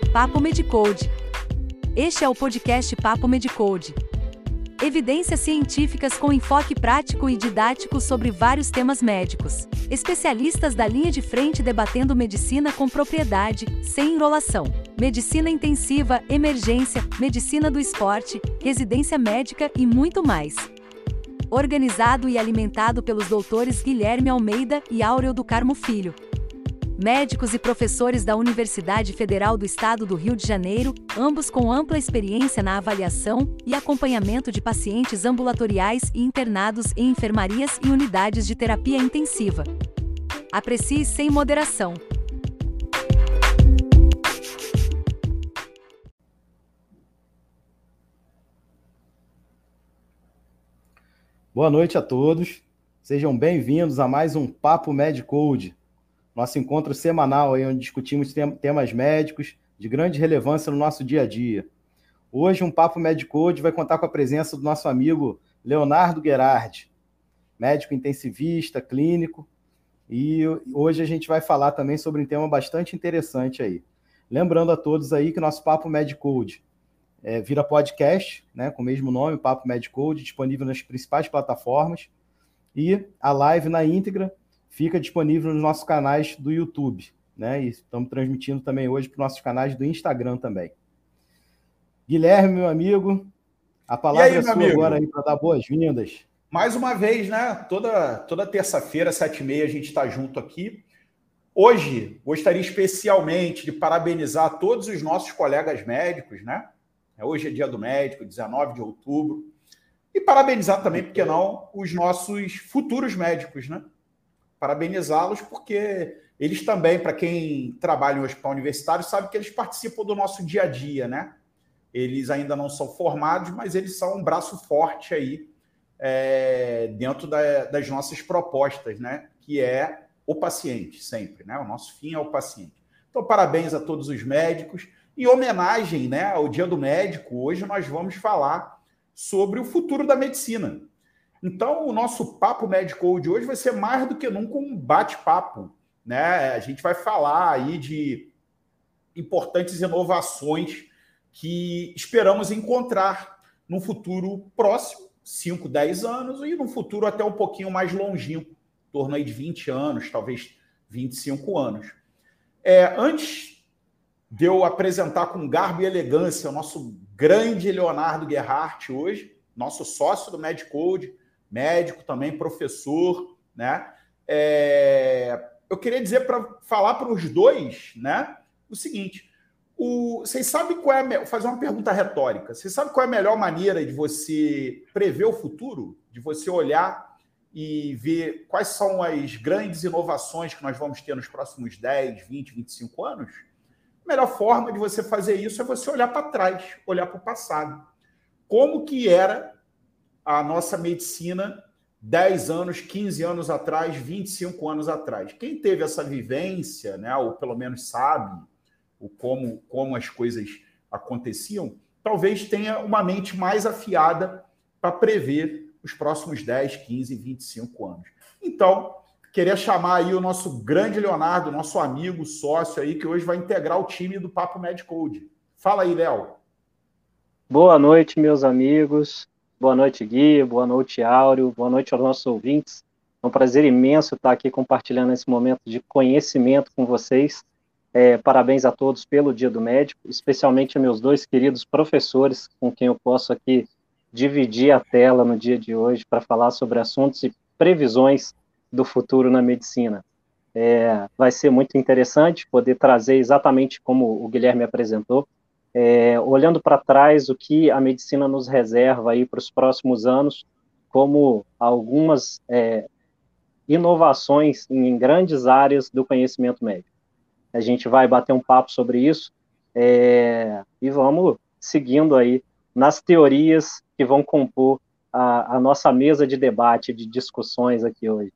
Papo Medicode. Este é o podcast Papo Medicode. Evidências científicas com enfoque prático e didático sobre vários temas médicos. Especialistas da linha de frente debatendo medicina com propriedade, sem enrolação. Medicina intensiva, emergência, medicina do esporte, residência médica e muito mais. Organizado e alimentado pelos doutores Guilherme Almeida e Áureo do Carmo Filho. Médicos e professores da Universidade Federal do Estado do Rio de Janeiro, ambos com ampla experiência na avaliação e acompanhamento de pacientes ambulatoriais e internados em enfermarias e unidades de terapia intensiva. Aprecie sem moderação. Boa noite a todos. Sejam bem-vindos a mais um Papo Medicode. Nosso encontro semanal aí, onde discutimos temas médicos de grande relevância no nosso dia a dia. Hoje, um Papo Medicode vai contar com a presença do nosso amigo Leonardo Gherardi, médico intensivista, clínico, e hoje a gente vai falar também sobre um tema bastante interessante aí. Lembrando a todos aí que nosso Papo Medicode vira podcast, né, com o mesmo nome, Papo Medicode, disponível nas principais plataformas, e a live na íntegra fica disponível nos nossos canais do YouTube, né? E estamos transmitindo também hoje para os nossos canais do Instagram também. Guilherme, meu amigo, a palavra é sua agora aí para dar boas-vindas. Mais uma vez, né? Toda terça-feira, 7h30, a gente está junto aqui. Hoje, gostaria especialmente de parabenizar todos os nossos colegas médicos, né? Hoje é dia do médico, 19 de outubro. E parabenizar também, por que não, os nossos futuros médicos, né? Parabenizá-los, porque eles também, para quem trabalha em um hospital universitário, sabe que eles participam do nosso dia a dia, né? Eles ainda não são formados, mas eles são um braço forte aí dentro das nossas propostas, né? Que é o paciente, sempre, né? O nosso fim é o paciente. Então, parabéns a todos os médicos. Em homenagem, né, ao Dia do Médico, hoje nós vamos falar sobre o futuro da medicina. Então, o nosso Papo Medicode de hoje vai ser mais do que nunca um bate-papo, né? A gente vai falar aí de importantes inovações que esperamos encontrar no futuro próximo, 5, 10 anos, e no futuro até um pouquinho mais longínquo, em torno aí de 20 anos, talvez 25 anos. Antes de eu apresentar com garbo e elegância o nosso grande Leonardo Gherardi hoje, nosso sócio do Medicode, médico também, professor, né? Eu queria dizer falar para os dois, né? O seguinte: vocês sabem qual é fazer uma pergunta retórica? Vocês sabem qual é a melhor maneira de você prever o futuro? De você olhar e ver quais são as grandes inovações que nós vamos ter nos próximos 10, 20, 25 anos? A melhor forma de você fazer isso é você olhar para trás, olhar para o passado. Como que era a nossa medicina 10 anos, 15 anos atrás, 25 anos atrás? Quem teve essa vivência, né, ou pelo menos sabe como as coisas aconteciam, talvez tenha uma mente mais afiada para prever os próximos 10, 15, 25 anos. Então, queria chamar aí o nosso grande Leonardo, nosso amigo, sócio aí, que hoje vai integrar o time do Papo Medicode. Fala aí, Léo. Boa noite, meus amigos. Boa noite, Gui. Boa noite, Áureo. Boa noite aos nossos ouvintes. É um prazer imenso estar aqui compartilhando esse momento de conhecimento com vocês. Parabéns a todos pelo Dia do Médico, especialmente a meus dois queridos professores, com quem eu posso aqui dividir a tela no dia de hoje para falar sobre assuntos e previsões do futuro na medicina. Vai ser muito interessante poder trazer exatamente como o Guilherme apresentou, olhando para trás o que a medicina nos reserva aí para os próximos anos, como algumas inovações em grandes áreas do conhecimento médico. A gente vai bater um papo sobre isso e vamos seguindo aí nas teorias que vão compor a nossa mesa de debate, de discussões aqui hoje.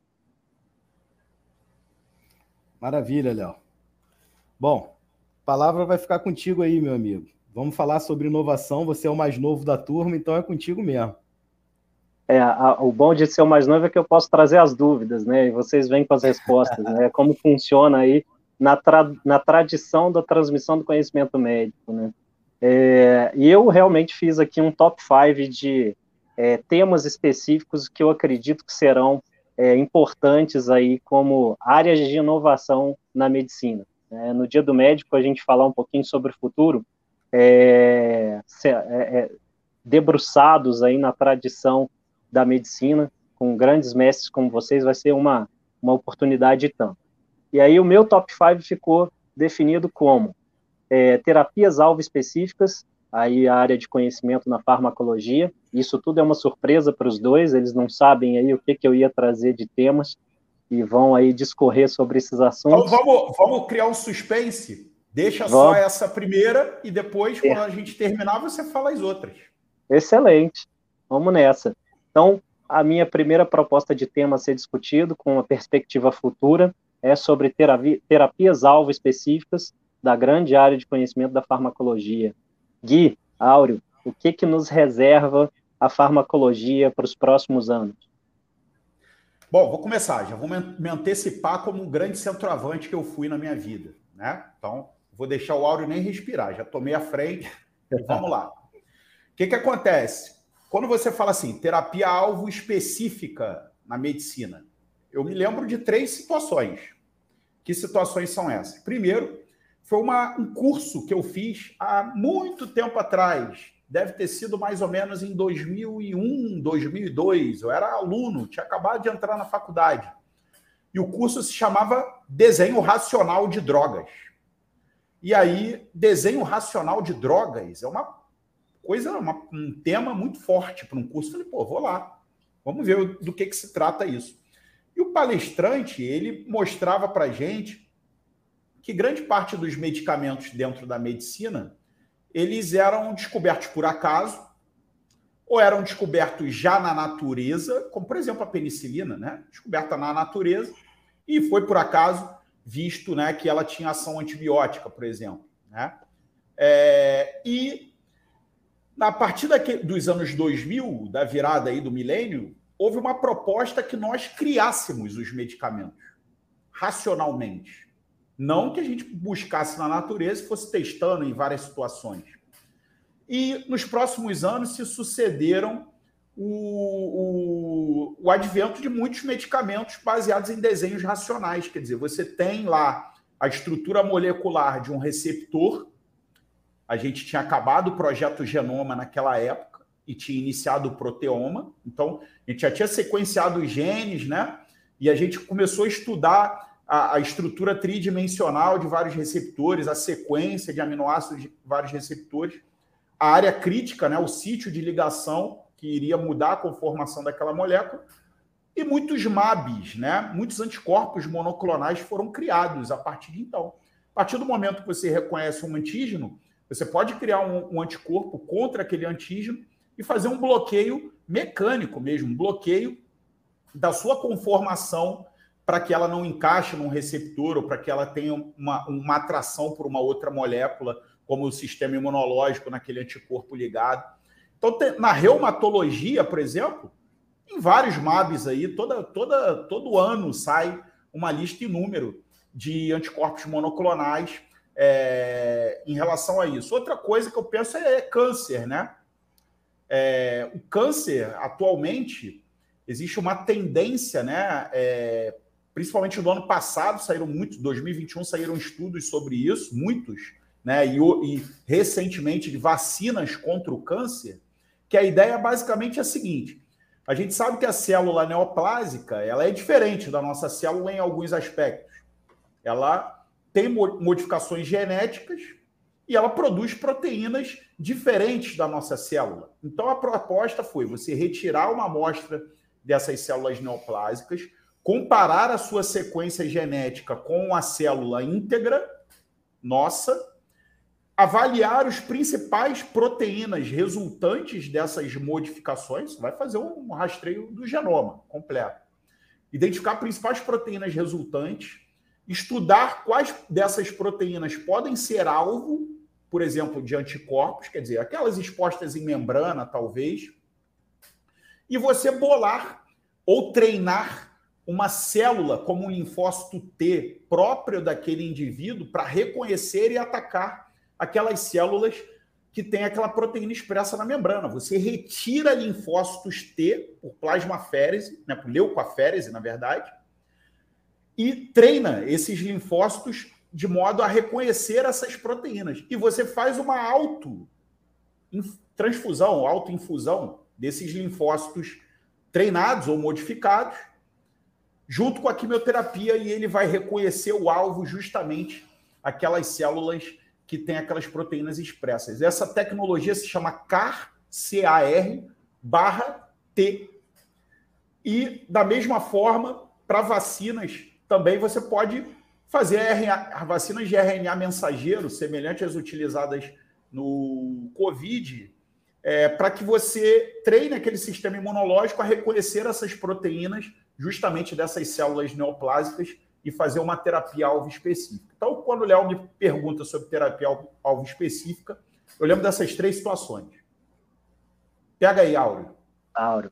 Maravilha, Léo. Bom, a palavra vai ficar contigo aí, meu amigo. Vamos falar sobre inovação. Você é o mais novo da turma, então é contigo mesmo. O bom de ser o mais novo é que eu posso trazer as dúvidas, né? E vocês vêm com as respostas, né? Como funciona aí na tradição da transmissão do conhecimento médico, né? E eu realmente fiz aqui um top 5 de temas específicos que eu acredito que serão importantes aí como áreas de inovação na medicina. No Dia do Médico, a gente falar um pouquinho sobre o futuro, debruçados aí na tradição da medicina, com grandes mestres como vocês, vai ser uma oportunidade tanto. E aí o meu top 5 ficou definido como terapias-alvo específicas, aí a área de conhecimento na farmacologia. Isso tudo é uma surpresa para os dois, eles não sabem aí o que eu ia trazer de temas e vão aí discorrer sobre esses assuntos. Então vamos criar um suspense? Deixa só essa primeira e depois, quando a gente terminar, você fala as outras. Excelente, vamos nessa. Então, a minha primeira proposta de tema a ser discutido com uma perspectiva futura é sobre terapias-alvo específicas da grande área de conhecimento da farmacologia. Gui, Áureo, o que nos reserva a farmacologia para os próximos anos? Bom, vou começar. Já vou me antecipar como um grande centroavante que eu fui na minha vida, né? Então, vou deixar o Áureo nem respirar. Já tomei a frente e vamos lá. O que acontece? Quando você fala assim, terapia-alvo específica na medicina, eu me lembro de 3 situações. Que situações são essas? Primeiro, foi um curso que eu fiz há muito tempo atrás. Deve ter sido mais ou menos em 2001, 2002. Eu era aluno, tinha acabado de entrar na faculdade. E o curso se chamava Desenho Racional de Drogas. E aí, desenho racional de drogas é uma coisa, um tema muito forte para um curso. Eu falei, vou lá. Vamos ver do que se trata isso. E o palestrante, ele mostrava para a gente que grande parte dos medicamentos dentro da medicina, eles eram descobertos por acaso, ou eram descobertos já na natureza, como, por exemplo, a penicilina, né? Descoberta na natureza, e foi por acaso visto, né, que ela tinha ação antibiótica, por exemplo, né? E a partir dos anos 2000, da virada aí do milênio, houve uma proposta que nós criássemos os medicamentos racionalmente. Não que a gente buscasse na natureza e fosse testando em várias situações. E nos próximos anos se sucederam o advento de muitos medicamentos baseados em desenhos racionais. Quer dizer, você tem lá a estrutura molecular de um receptor. A gente tinha acabado o projeto Genoma naquela época e tinha iniciado o proteoma. Então, a gente já tinha sequenciado os genes, né? E a gente começou a estudar a estrutura tridimensional de vários receptores, a sequência de aminoácidos de vários receptores, a área crítica, né? O sítio de ligação que iria mudar a conformação daquela molécula, e muitos MABs, né? Muitos anticorpos monoclonais foram criados a partir de então. A partir do momento que você reconhece um antígeno, você pode criar um anticorpo contra aquele antígeno e fazer um bloqueio mecânico mesmo, um bloqueio da sua conformação para que ela não encaixe num receptor ou para que ela tenha uma atração por uma outra molécula, como o sistema imunológico naquele anticorpo ligado. Então, na reumatologia, por exemplo, em vários MABs aí, todo ano sai uma lista em número de anticorpos monoclonais em relação a isso. Outra coisa que eu penso é câncer, né? O câncer, atualmente, existe uma tendência, né? Principalmente no ano passado, 2021 saíram estudos sobre isso, muitos, né? E recentemente de vacinas contra o câncer, que a ideia basicamente é a seguinte: a gente sabe que a célula neoplásica ela é diferente da nossa célula em alguns aspectos. Ela tem modificações genéticas e ela produz proteínas diferentes da nossa célula. Então, a proposta foi você retirar uma amostra dessas células neoplásicas, comparar a sua sequência genética com a célula íntegra nossa, avaliar os principais proteínas resultantes dessas modificações, vai fazer um rastreio do genoma completo, identificar as principais proteínas resultantes, estudar quais dessas proteínas podem ser alvo, por exemplo, de anticorpos, quer dizer, aquelas expostas em membrana, talvez, e você bolar ou treinar uma célula como um linfócito T próprio daquele indivíduo para reconhecer e atacar aquelas células que tem aquela proteína expressa na membrana. Você retira linfócitos T por plasmaférese, né, por leucoaférese, na verdade, e treina esses linfócitos de modo a reconhecer essas proteínas. E você faz uma autotransfusão, autoinfusão desses linfócitos treinados ou modificados, junto com a quimioterapia, e ele vai reconhecer o alvo, justamente aquelas células que têm aquelas proteínas expressas. Essa tecnologia se chama CAR/T. E, da mesma forma, para vacinas, também você pode fazer vacinas de RNA mensageiro, semelhantes às utilizadas no COVID, para que você treine aquele sistema imunológico a reconhecer essas proteínas, justamente dessas células neoplásicas, e fazer uma terapia-alvo específica. Então, quando o Léo me pergunta sobre terapia-alvo específica, eu lembro dessas 3 situações. Pega aí, Áureo. Áureo.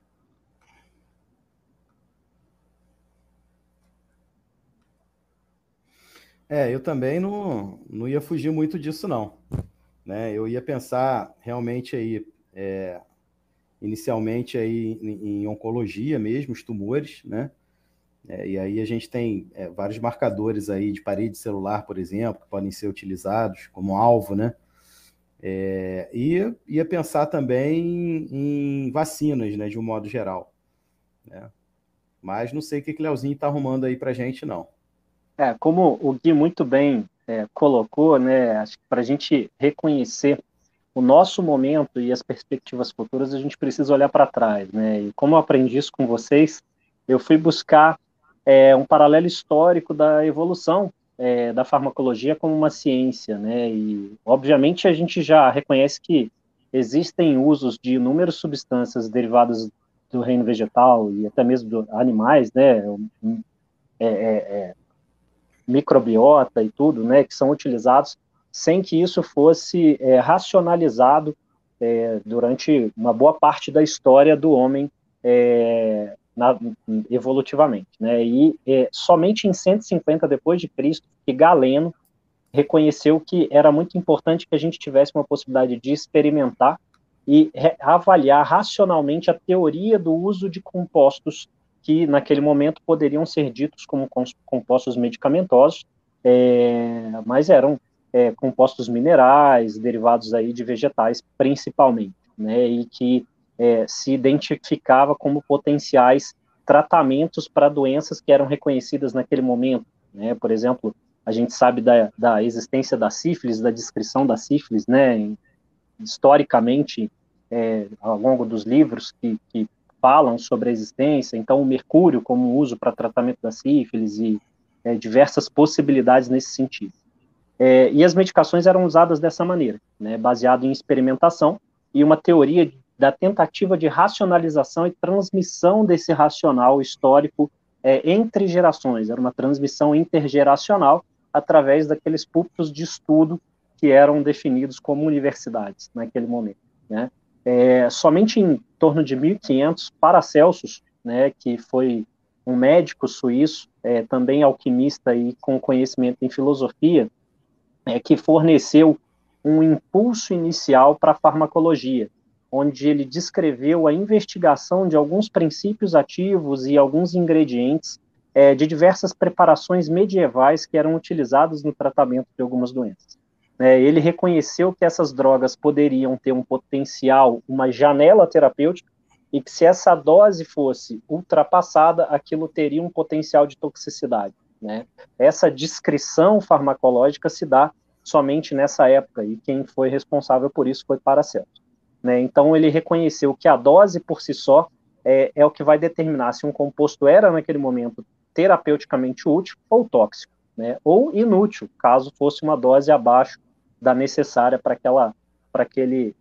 Eu também não ia fugir muito disso, não. Né? Eu ia pensar realmente aí, inicialmente aí em oncologia mesmo, os tumores, né? E aí a gente tem vários marcadores aí de parede celular, por exemplo, que podem ser utilizados como alvo, né? E ia pensar também em vacinas, né, de um modo geral. Né? Mas não sei o que o Leozinho está arrumando aí para a gente, não. Como o Gui muito bem colocou, né, acho que para a gente reconhecer o nosso momento e as perspectivas futuras, a gente precisa olhar para trás, né? E como eu aprendi isso com vocês, eu fui buscar um paralelo histórico da evolução da farmacologia como uma ciência, né? E, obviamente, a gente já reconhece que existem usos de inúmeras substâncias derivadas do reino vegetal e até mesmo de animais, né? Microbiota e tudo, né? Que são utilizados sem que isso fosse racionalizado durante uma boa parte da história do homem evolutivamente, né? E somente em 150 depois de Cristo que Galeno reconheceu que era muito importante que a gente tivesse uma possibilidade de experimentar e avaliar racionalmente a teoria do uso de compostos que naquele momento poderiam ser ditos como compostos medicamentosos, mas eram compostos minerais, derivados aí de vegetais principalmente, né? E que se identificava como potenciais tratamentos para doenças que eram reconhecidas naquele momento, né? Por exemplo, a gente sabe da existência da sífilis, da descrição da sífilis, né? Historicamente, ao longo dos livros que falam sobre a existência, então o mercúrio como uso para tratamento da sífilis e diversas possibilidades nesse sentido. E as medicações eram usadas dessa maneira, né? Baseado em experimentação e uma teoria da tentativa de racionalização e transmissão desse racional histórico entre gerações. Era uma transmissão intergeracional através daqueles púlpitos de estudo que eram definidos como universidades naquele momento, né? Somente em torno de 1500, Paracelsus, né, que foi um médico suíço, também alquimista e com conhecimento em filosofia, que forneceu um impulso inicial para a farmacologia, onde ele descreveu a investigação de alguns princípios ativos e alguns ingredientes de diversas preparações medievais que eram utilizadas no tratamento de algumas doenças. Ele reconheceu que essas drogas poderiam ter um potencial, uma janela terapêutica, e que se essa dose fosse ultrapassada, aquilo teria um potencial de toxicidade, né? Essa descrição farmacológica se dá somente nessa época, e quem foi responsável por isso foi Paracelsus, né? Então ele reconheceu que a dose por si só é o que vai determinar se um composto era naquele momento terapeuticamente útil ou tóxico, né? Ou inútil, caso fosse uma dose abaixo da necessária para aquele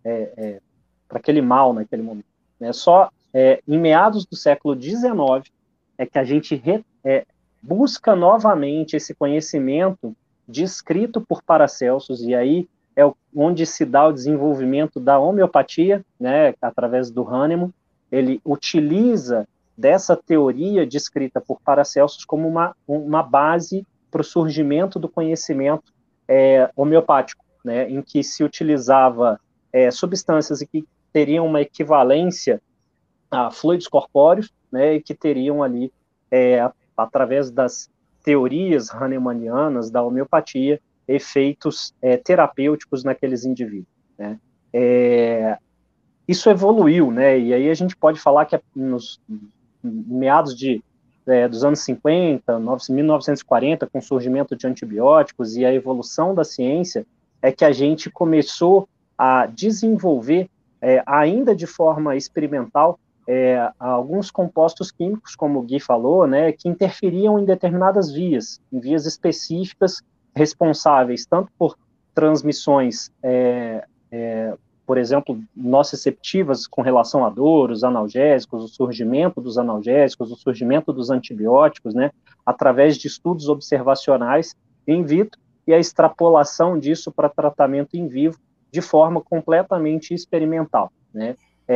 mal naquele momento, né? Só em meados do século XIX é que a gente busca novamente esse conhecimento descrito por Paracelsus, e aí onde se dá o desenvolvimento da homeopatia, né, através do Hahnemann. Ele utiliza dessa teoria descrita por Paracelsus como uma base para o surgimento do conhecimento homeopático, né, em que se utilizava substâncias que teriam uma equivalência a fluidos corpóreos, né, e que teriam ali, através das teorias hahnemannianas da homeopatia, efeitos terapêuticos naqueles indivíduos, né. Isso evoluiu, né, e aí a gente pode falar que nos meados dos anos 50, 1940, com o surgimento de antibióticos e a evolução da ciência, é que a gente começou a desenvolver, ainda de forma experimental, alguns compostos químicos, como o Gui falou, né, que interferiam em determinadas vias, em vias específicas, responsáveis tanto por transmissões, por exemplo, nociceptivas com relação à dor, os analgésicos, o surgimento dos analgésicos, o surgimento dos antibióticos, né, através de estudos observacionais in vitro e a extrapolação disso para tratamento em vivo de forma completamente experimental, né,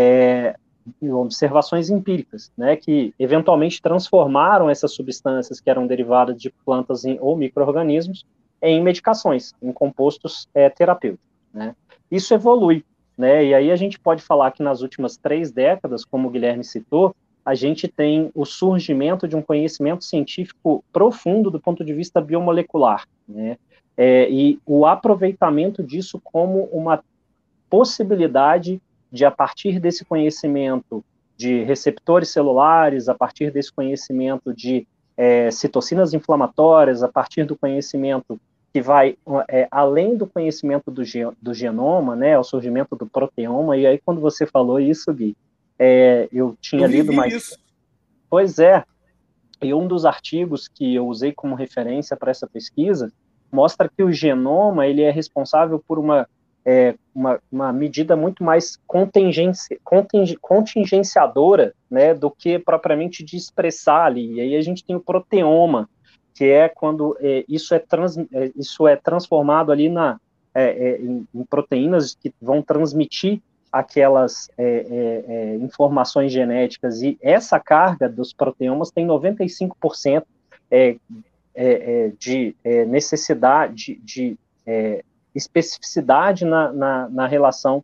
observações empíricas, né, que eventualmente transformaram essas substâncias que eram derivadas de plantas ou micro-organismos em medicações, em compostos terapêuticos, né. Isso evolui, né, e aí a gente pode falar que nas últimas 3 décadas, como o Guilherme citou, a gente tem o surgimento de um conhecimento científico profundo do ponto de vista biomolecular, né, e o aproveitamento disso como uma possibilidade de, a partir desse conhecimento de receptores celulares, a partir desse conhecimento de citocinas inflamatórias, a partir do conhecimento que vai além do conhecimento do genoma, né, o surgimento do proteoma, e aí quando você falou isso, Gui, eu tinha lido mais... Isso. Pois é, e um dos artigos que eu usei como referência para essa pesquisa mostra que o genoma ele é responsável por uma medida muito mais contingenciadora, né, do que propriamente de expressar ali, e aí a gente tem o proteoma, que é quando isso é transformado ali em proteínas que vão transmitir aquelas informações genéticas, e essa carga dos proteomas tem 95% de necessidade de especificidade na relação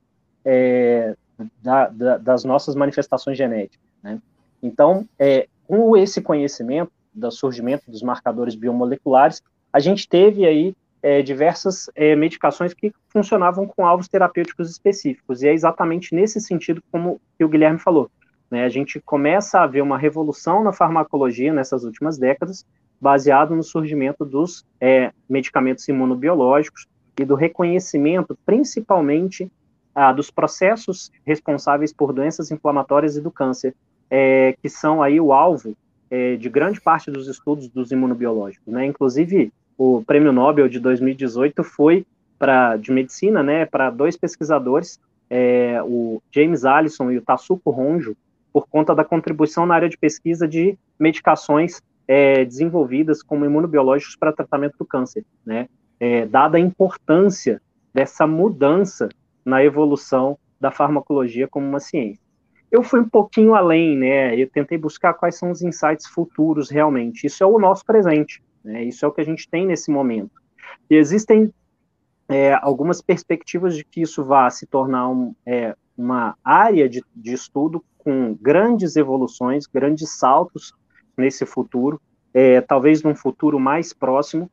das nossas manifestações genéticas, né? Então, com esse conhecimento do surgimento dos marcadores biomoleculares, a gente teve aí diversas medicações que funcionavam com alvos terapêuticos específicos, e é exatamente nesse sentido como que o Guilherme falou, né? A gente começa a ver uma revolução na farmacologia nessas últimas décadas, baseado no surgimento dos medicamentos imunobiológicos e do reconhecimento, principalmente, dos processos responsáveis por doenças inflamatórias e do câncer, que são aí o alvo de grande parte dos estudos dos imunobiológicos, né? Inclusive, o Prêmio Nobel de 2018 foi de medicina, né, para 2 pesquisadores, o James Allison e o Tasuku Honjo, por conta da contribuição na área de pesquisa de medicações desenvolvidas como imunobiológicos para tratamento do câncer, né? Dada a importância dessa mudança na evolução da farmacologia como uma ciência. Eu fui um pouquinho além, né? Eu tentei buscar quais são os insights futuros realmente. Isso é o nosso presente, né? Isso é o que a gente tem nesse momento. E existem algumas perspectivas de que isso vá se tornar uma área de estudo com grandes evoluções, grandes saltos nesse futuro, talvez num futuro mais próximo,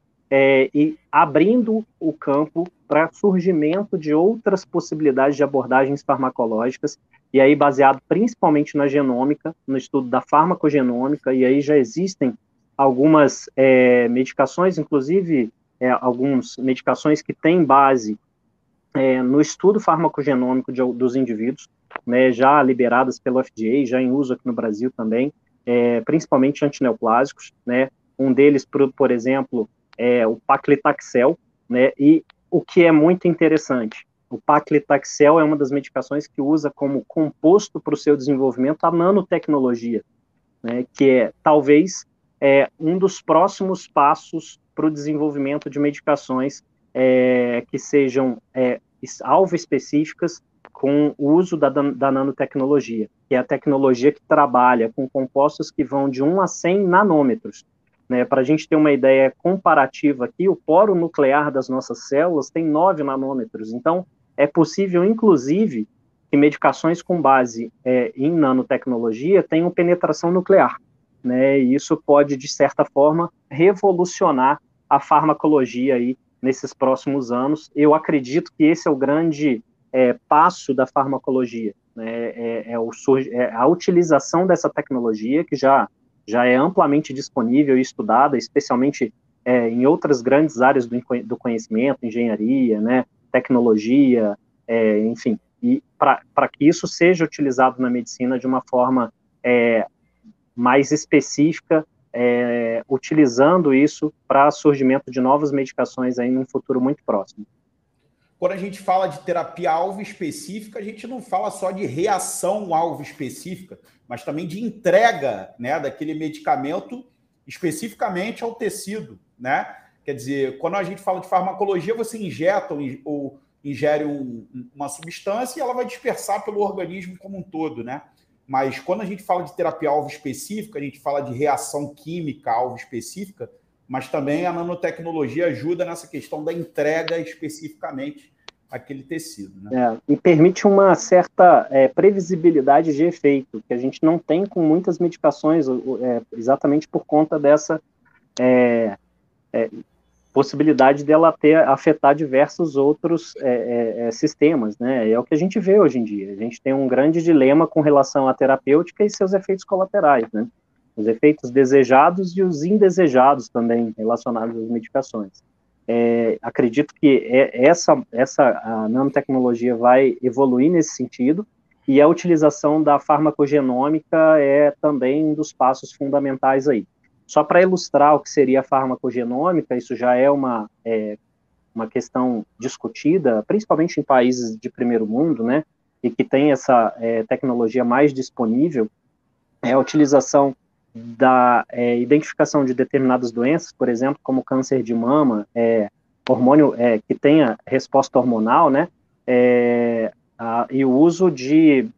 e abrindo o campo para surgimento de outras possibilidades de abordagens farmacológicas, e aí baseado principalmente na genômica, no estudo da farmacogenômica, e aí já existem algumas medicações, inclusive algumas medicações que têm base no estudo farmacogenômico dos indivíduos, né, já liberadas pelo FDA, já em uso aqui no Brasil também, principalmente antineoplásicos, né, um deles, por exemplo, o paclitaxel, né, e o que é muito interessante, o paclitaxel é uma das medicações que usa como composto para o seu desenvolvimento a nanotecnologia, né, que é talvez um dos próximos passos para o desenvolvimento de medicações que sejam alvo específicas, com o uso da nanotecnologia, que é a tecnologia que trabalha com compostos que vão de 1 a 100 nanômetros. Né? Para a gente ter uma ideia comparativa aqui, o poro nuclear das nossas células tem 9 nanômetros. Então, é possível, inclusive, que medicações com base em nanotecnologia tenham penetração nuclear. Né? E isso pode, de certa forma, revolucionar a farmacologia aí nesses próximos anos. Eu acredito que esse é o grande passo da farmacologia, né? A utilização dessa tecnologia, que já é amplamente disponível e estudada, especialmente em outras grandes áreas do conhecimento, engenharia, né? Tecnologia, enfim, e para que isso seja utilizado na medicina de uma forma mais específica, utilizando isso para surgimento de novas medicações aí num futuro muito próximo. Quando a gente fala de terapia-alvo específica, a gente não fala só de reação-alvo específica, mas também de entrega, né, daquele medicamento especificamente ao tecido, né? Quer dizer, quando a gente fala de farmacologia, você injeta ou ingere uma substância e ela vai dispersar pelo organismo como um todo, né? Mas quando a gente fala de terapia-alvo específica, a gente fala de reação química-alvo específica, mas também a nanotecnologia ajuda nessa questão da entrega especificamente àquele tecido. Né? E permite uma certa previsibilidade de efeito, que a gente não tem com muitas medicações, exatamente por conta dessa possibilidade dela afetar diversos outros sistemas. Né? É o que a gente vê hoje em dia. A gente tem um grande dilema com relação à terapêutica e seus efeitos colaterais, né? Os efeitos desejados e os indesejados também relacionados às medicações. Acredito que a nanotecnologia vai evoluir nesse sentido, e a utilização da farmacogenômica é também um dos passos fundamentais aí. Só para ilustrar o que seria a farmacogenômica, isso já é uma questão discutida, principalmente em países de primeiro mundo, né, e que tem essa tecnologia mais disponível, é a utilização da identificação de determinadas doenças, por exemplo, como câncer de mama, hormônio que tenha resposta hormonal, né, e o uso de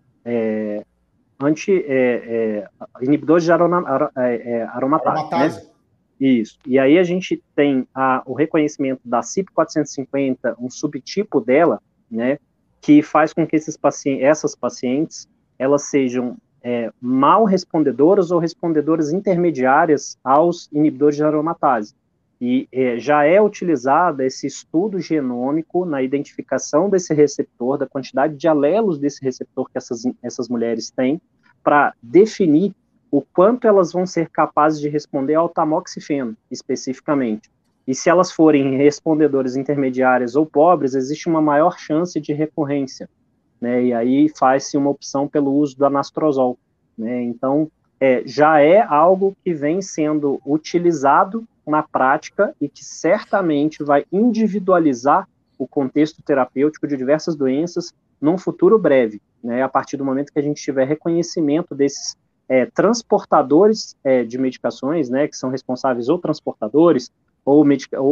inibidores de aromatase. Né? Isso. E aí a gente tem o reconhecimento da CYP450, um subtipo dela, né, que faz com que essas pacientes elas sejam mal respondedoras ou respondedoras intermediárias aos inibidores de aromatase. E já é utilizado esse estudo genômico na identificação desse receptor, da quantidade de alelos desse receptor que essas mulheres têm, para definir o quanto elas vão ser capazes de responder ao tamoxifeno, especificamente. E se elas forem respondedoras intermediárias ou pobres, existe uma maior chance de recorrência. Né, e aí faz-se uma opção pelo uso do anastrozol. Né, então, já é algo que vem sendo utilizado na prática e que certamente vai individualizar o contexto terapêutico de diversas doenças num futuro breve, né, a partir do momento que a gente tiver reconhecimento desses transportadores de medicações, né, que são responsáveis ou transportadores ou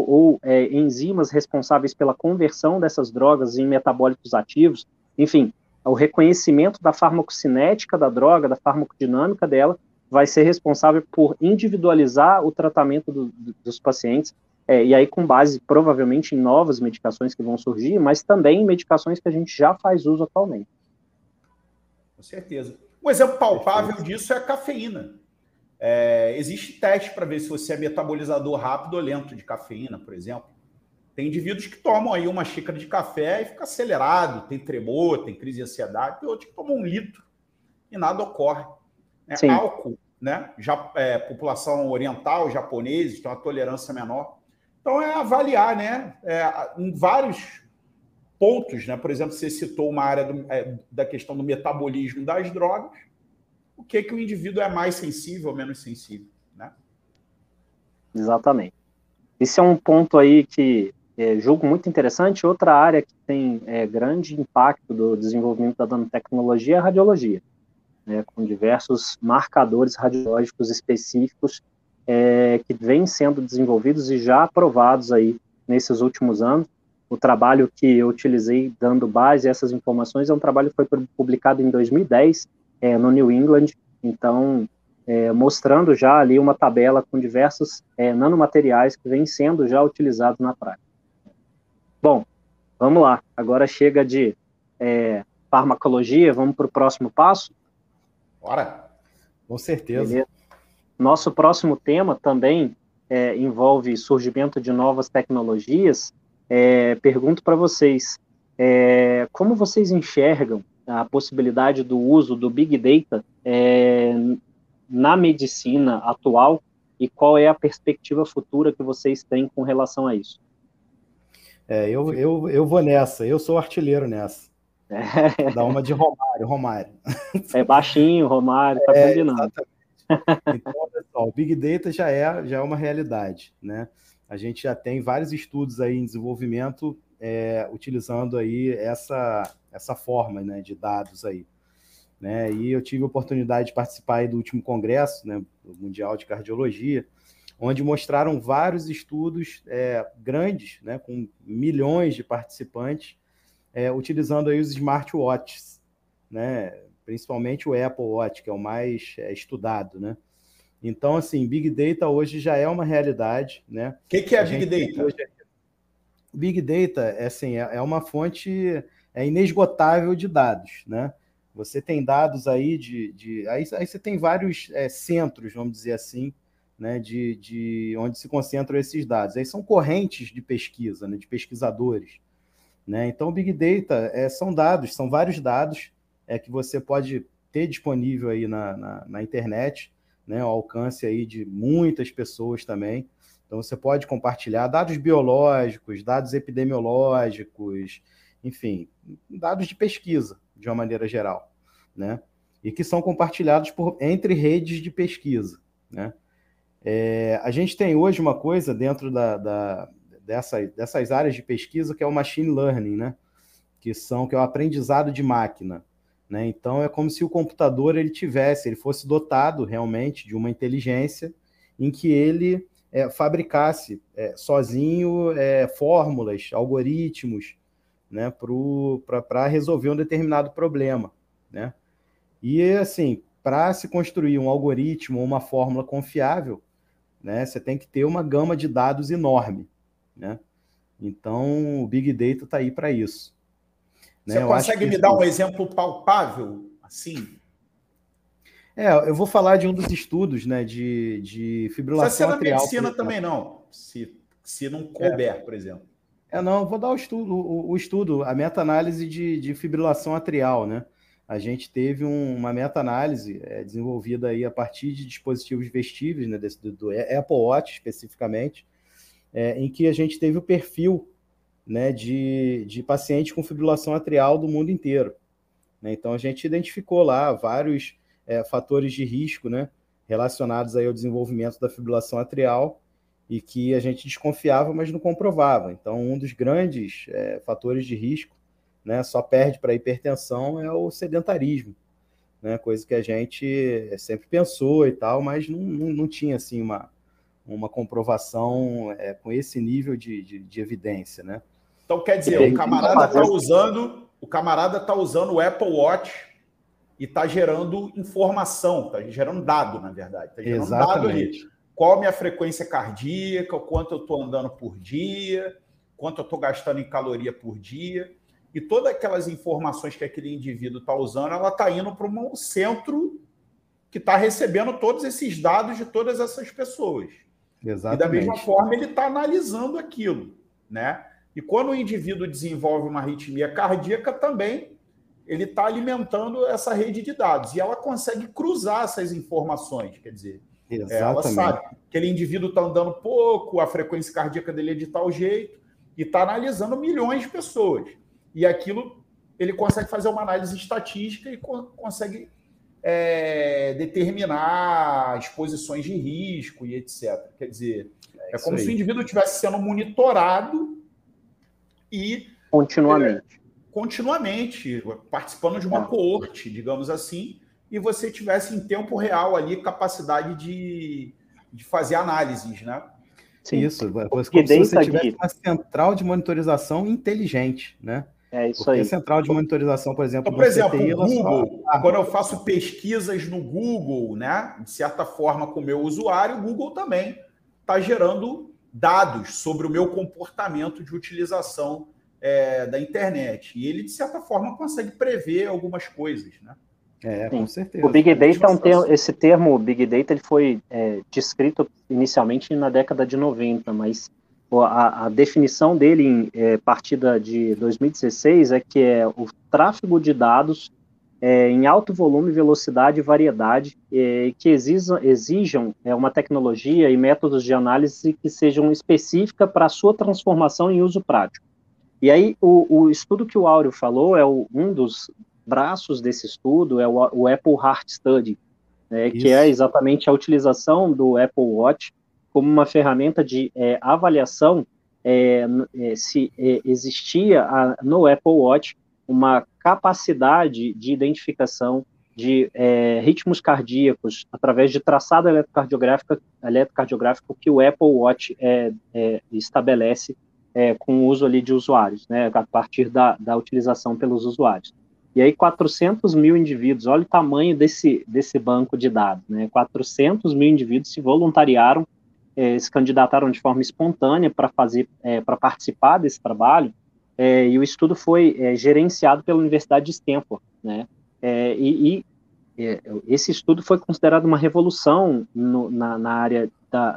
enzimas responsáveis pela conversão dessas drogas em metabólitos ativos. Enfim, o reconhecimento da farmacocinética da droga, da farmacodinâmica dela, vai ser responsável por individualizar o tratamento dos pacientes, e aí com base, provavelmente, em novas medicações que vão surgir, mas também em medicações que a gente já faz uso atualmente. Com certeza. Um exemplo palpável disso é a cafeína. Existe teste para ver se você é metabolizador rápido ou lento de cafeína, por exemplo. Tem indivíduos que tomam aí uma xícara de café e fica acelerado, tem tremor, tem crise de ansiedade, tem outros que tomam 1 litro e nada ocorre. Álcool, né? População oriental, japoneses, tem uma tolerância menor. Então, avaliar, né? Em vários pontos, né? Por exemplo, você citou uma área da questão do metabolismo das drogas, o que o indivíduo é mais sensível ou menos sensível, né? Exatamente. Esse é um ponto aí que julgo muito interessante. Outra área que tem grande impacto do desenvolvimento da nanotecnologia é a radiologia, né, com diversos marcadores radiológicos específicos que vêm sendo desenvolvidos e já aprovados aí nesses últimos anos. o trabalho que eu utilizei dando base a essas informações é um trabalho que foi publicado em 2010 no New England, então mostrando já ali uma tabela com diversos nanomateriais que vêm sendo já utilizados na prática. Bom, vamos lá, agora chega de farmacologia, vamos para o próximo passo? Bora! Com certeza. Beleza. Nosso próximo tema também envolve surgimento de novas tecnologias. Pergunto para vocês, como vocês enxergam a possibilidade do uso do Big Data na medicina atual e qual é a perspectiva futura que vocês têm com relação a isso? Eu vou nessa, eu sou artilheiro nessa. Dá uma de Romário. É baixinho, Romário, tá combinando. Exatamente. Então, olha só, o Big Data já é uma realidade, né? A gente já tem vários estudos aí em desenvolvimento utilizando aí essa forma, né, de dados aí, né? E eu tive a oportunidade de participar aí do último congresso, né, do Mundial de Cardiologia, onde mostraram vários estudos grandes, né, com milhões de participantes, utilizando aí os smartwatches, né? Principalmente o Apple Watch, que é o mais estudado, né? Então, assim, Big Data hoje já é uma realidade, né? O que é Big Data? Big Data é uma fonte inesgotável de dados, né? Você tem dados aí aí você tem vários centros, vamos dizer assim, né? De onde se concentram esses dados. Aí são correntes de pesquisa, né? De pesquisadores, né? Então, Big Data são dados, são vários dados que você pode ter disponível aí na internet, né, ao alcance aí de muitas pessoas também. Então, você pode compartilhar dados biológicos, dados epidemiológicos, enfim, dados de pesquisa, de uma maneira geral, né? E que são compartilhados entre redes de pesquisa, né? A gente tem hoje uma coisa dentro dessas áreas de pesquisa que é o machine learning, né? Que é o aprendizado de máquina, né? Então, é como se o computador ele fosse dotado realmente de uma inteligência em que ele fabricasse sozinho fórmulas, algoritmos, né, para resolver um determinado problema, né? E, assim, para se construir um algoritmo ou uma fórmula confiável, né, você tem que ter uma gama de dados enorme, né? Então, o Big Data está aí para isso. Você consegue me dar um exemplo palpável, assim? Eu vou falar de um dos estudos, né, de fibrilação atrial. Precisa ser na medicina também, não. Se não couber, por exemplo. Não, vou dar o estudo, a meta-análise de fibrilação atrial, né? A gente teve uma meta-análise desenvolvida aí a partir de dispositivos vestíveis, né, do Apple Watch especificamente, em que a gente teve o perfil, né, de pacientes com fibrilação atrial do mundo inteiro, né? Então, a gente identificou lá vários fatores de risco, né, relacionados aí ao desenvolvimento da fibrilação atrial e que a gente desconfiava, mas não comprovava. Então, um dos grandes fatores de risco, né, só perde para a hipertensão, é o sedentarismo, né, coisa que a gente sempre pensou e tal, mas não tinha assim, uma comprovação com esse nível de evidência, né? Então, quer dizer, o camarada está usando o Apple Watch e está gerando informação, está gerando dado, na verdade. Está gerando dado ali. Qual a minha frequência cardíaca, o quanto eu estou andando por dia, quanto eu estou gastando em caloria por dia. E todas aquelas informações que aquele indivíduo está usando, ela está indo para um centro que está recebendo todos esses dados de todas essas pessoas. Exatamente. E da mesma forma, ele está analisando aquilo, né? E quando o indivíduo desenvolve uma arritmia cardíaca também, ele está alimentando essa rede de dados. E ela consegue cruzar essas informações, quer dizer, ela sabe que aquele indivíduo está andando pouco, a frequência cardíaca dele é de tal jeito, e está analisando milhões de pessoas. E aquilo, ele consegue fazer uma análise estatística e consegue determinar exposições de risco e etc. Quer dizer, é como se o indivíduo estivesse sendo monitorado e continuamente participando de uma coorte, digamos assim, e você tivesse em tempo real ali capacidade de fazer análises, né? Sim. Isso, como se você tivesse uma central de monitorização inteligente, né? É isso Porque aí. a central de monitorização, por exemplo, então, por exemplo, CTI, o Google, quando eu faço pesquisas no Google, né, de certa forma com o meu usuário, o Google também está gerando dados sobre o meu comportamento de utilização da internet. E ele, de certa forma, consegue prever algumas coisas, né? Com certeza. O Big Data é um termo, esse termo Big Data ele foi descrito inicialmente na década de 90, mas a definição dele, partida de 2016, é que é o tráfego de dados em alto volume, velocidade e variedade, que exijam uma tecnologia e métodos de análise que sejam específicas para a sua transformação em uso prático. E aí, o estudo que o Áureo falou um dos braços desse estudo, é o Apple Heart Study, que é exatamente a utilização do Apple Watch como uma ferramenta de avaliação se existia no Apple Watch uma capacidade de identificação de ritmos cardíacos através de traçado eletrocardiográfico que o Apple Watch estabelece com o uso ali de usuários, né, a partir da utilização pelos usuários. E aí 400 mil indivíduos, olha o tamanho desse banco de dados, né? 400 mil indivíduos se voluntariaram, se candidataram de forma espontânea para participar desse trabalho, e o estudo foi gerenciado pela Universidade de Stanford, né? Esse estudo foi considerado uma revolução na área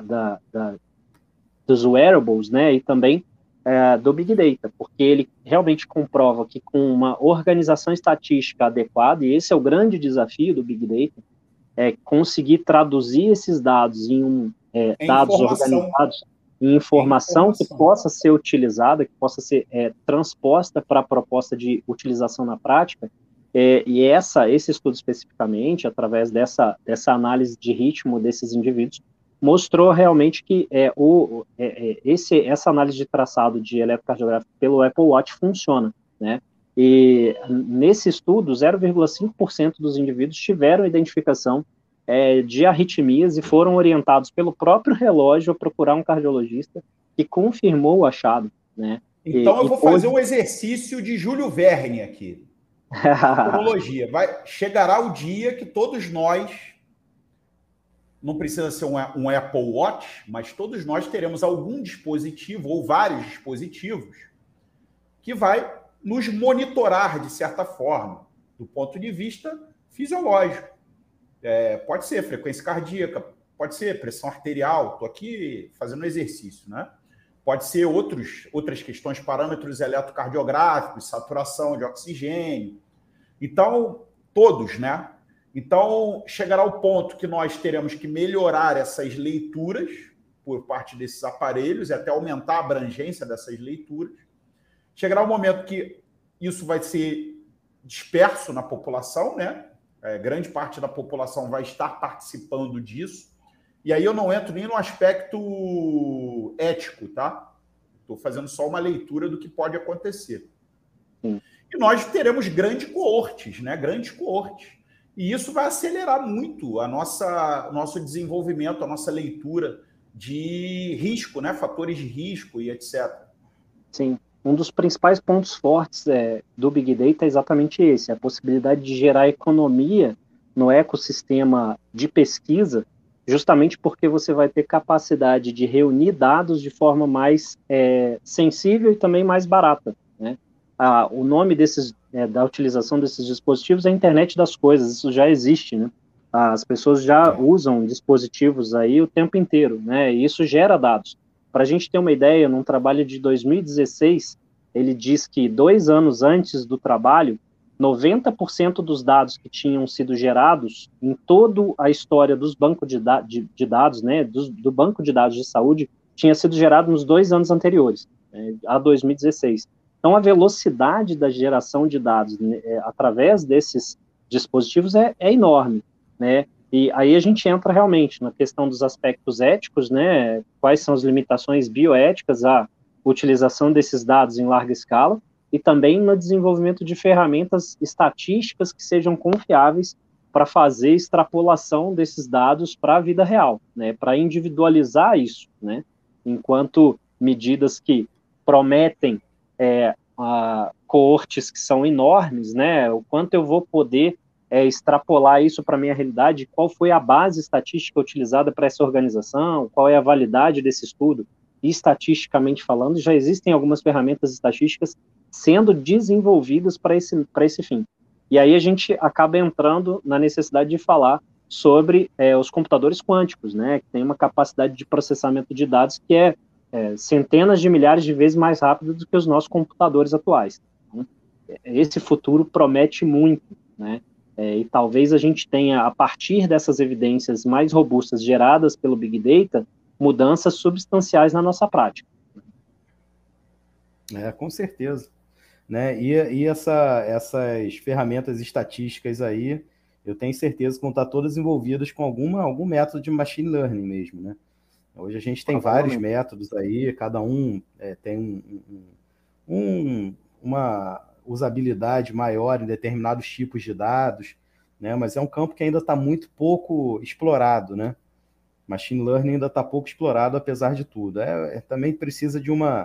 dos wearables, né? E também do Big Data, porque ele realmente comprova que com uma organização estatística adequada, e esse é o grande desafio do Big Data, é conseguir traduzir esses dados em dados organizados em informação que possa ser utilizada, que possa ser transposta para a proposta de utilização na prática, e esse estudo especificamente, através dessa análise de ritmo desses indivíduos, mostrou realmente que essa análise de traçado de eletrocardiográfico pelo Apple Watch funciona, né? E nesse estudo, 0,5% dos indivíduos tiveram identificação de arritmias e foram orientados pelo próprio relógio a procurar um cardiologista que confirmou o achado, né? Então eu vou fazer um exercício de Júlio Verne aqui. Cronologia. Chegará o dia que todos nós, não precisa ser um Apple Watch, mas todos nós teremos algum dispositivo ou vários dispositivos que vai nos monitorar de certa forma, do ponto de vista fisiológico. Pode ser frequência cardíaca, pode ser pressão arterial, estou aqui fazendo um exercício, né? Pode ser outras questões, parâmetros eletrocardiográficos, saturação de oxigênio. Então, todos, né? Então, chegará o ponto que nós teremos que melhorar essas leituras por parte desses aparelhos e até aumentar a abrangência dessas leituras. Chegará o momento que isso vai ser disperso na população, né? Grande parte da população vai estar participando disso. E aí eu não entro nem no aspecto ético, tá? Estou fazendo só uma leitura do que pode acontecer. Sim. E nós teremos grandes coortes, né? Grandes coortes. E isso vai acelerar muito o nosso desenvolvimento, a nossa leitura de risco, né? Fatores de risco e etc. Sim. Um dos principais pontos fortes do Big Data é exatamente esse, a possibilidade de gerar economia no ecossistema de pesquisa, justamente porque você vai ter capacidade de reunir dados de forma mais sensível e também mais barata, né? O nome da utilização desses dispositivos é a internet das coisas, isso já existe, né? As pessoas já usam dispositivos aí o tempo inteiro, né? E isso gera dados. Para a gente ter uma ideia, num trabalho de 2016, ele diz que 2 anos antes do trabalho, 90% dos dados que tinham sido gerados em toda a história dos bancos de dados, né, do banco de dados de saúde, tinha sido gerado nos 2 anos anteriores, a 2016. Então, a velocidade da geração de dados através desses dispositivos é enorme, né? E aí a gente entra realmente na questão dos aspectos éticos, né? Quais são as limitações bioéticas à utilização desses dados em larga escala e também no desenvolvimento de ferramentas estatísticas que sejam confiáveis para fazer extrapolação desses dados para a vida real, né? Para individualizar isso, né? enquanto medidas que prometem coortes que são enormes, né? O quanto eu vou poder extrapolar isso para a minha realidade, qual foi a base estatística utilizada para essa organização, qual é a validade desse estudo, e estatisticamente falando, já existem algumas ferramentas estatísticas sendo desenvolvidas para esse fim. E aí a gente acaba entrando na necessidade de falar sobre os computadores quânticos, né, que tem uma capacidade de processamento de dados que é centenas de milhares de vezes mais rápido do que os nossos computadores atuais. Então, esse futuro promete muito, né? E talvez a gente tenha, a partir dessas evidências mais robustas geradas pelo Big Data, mudanças substanciais na nossa prática. Com certeza. Né? E essas ferramentas estatísticas aí, eu tenho certeza que vão estar todas envolvidas com algum método de machine learning mesmo, né? Hoje a gente tem vários métodos aí, cada um tem uma usabilidade maior em determinados tipos de dados, né? Mas é um campo que ainda está muito pouco explorado, né? Machine learning ainda está pouco explorado, apesar de tudo. Também precisa de uma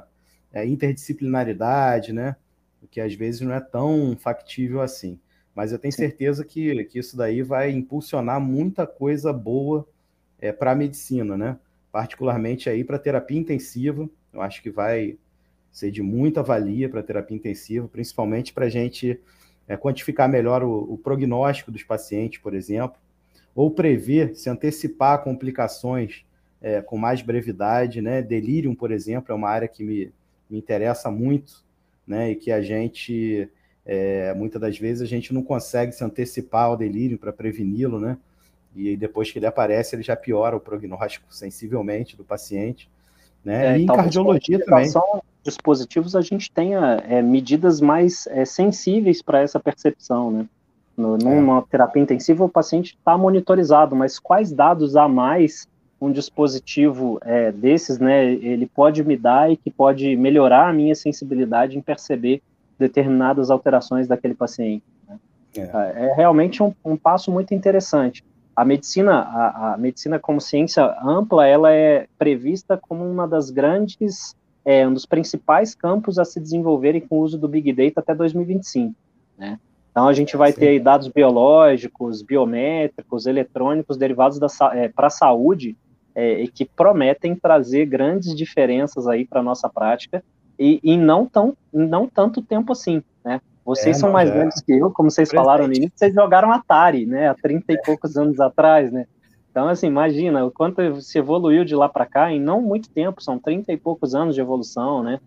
interdisciplinaridade, né? O que às vezes não é tão factível assim. Mas eu tenho certeza que isso daí vai impulsionar muita coisa boa para a medicina, né? Particularmente aí para terapia intensiva. Eu acho que vai ser de muita valia para terapia intensiva, principalmente para a gente quantificar melhor o prognóstico dos pacientes, por exemplo, ou prever, se antecipar complicações com mais brevidade, né? Delírio, por exemplo, é uma área que me interessa muito, né? E que a gente, muitas das vezes, a gente não consegue se antecipar ao delírio para preveni-lo, né? E depois que ele aparece, ele já piora o prognóstico sensivelmente do paciente, né? E em cardiologia também. Dispositivos, a gente tenha medidas mais sensíveis para essa percepção, né? Numa terapia intensiva, o paciente está monitorizado, mas quais dados a mais um dispositivo desses, né, ele pode me dar e que pode melhorar a minha sensibilidade em perceber determinadas alterações daquele paciente, né? É realmente um passo muito interessante. A medicina como ciência ampla, ela é prevista como uma das grandes, um dos principais campos a se desenvolverem com o uso do Big Data até 2025, né? Então, a gente vai ter aí dados biológicos, biométricos, eletrônicos, derivados para a saúde, e que prometem trazer grandes diferenças aí para a nossa prática, e não tanto tempo assim, né? Vocês são mais velhos que eu, como vocês falaram no início, vocês jogaram Atari, né? Há 30 e poucos anos atrás, né? Então, assim, imagina o quanto se evoluiu de lá para cá em não muito tempo, são 30 e poucos anos de evolução, né?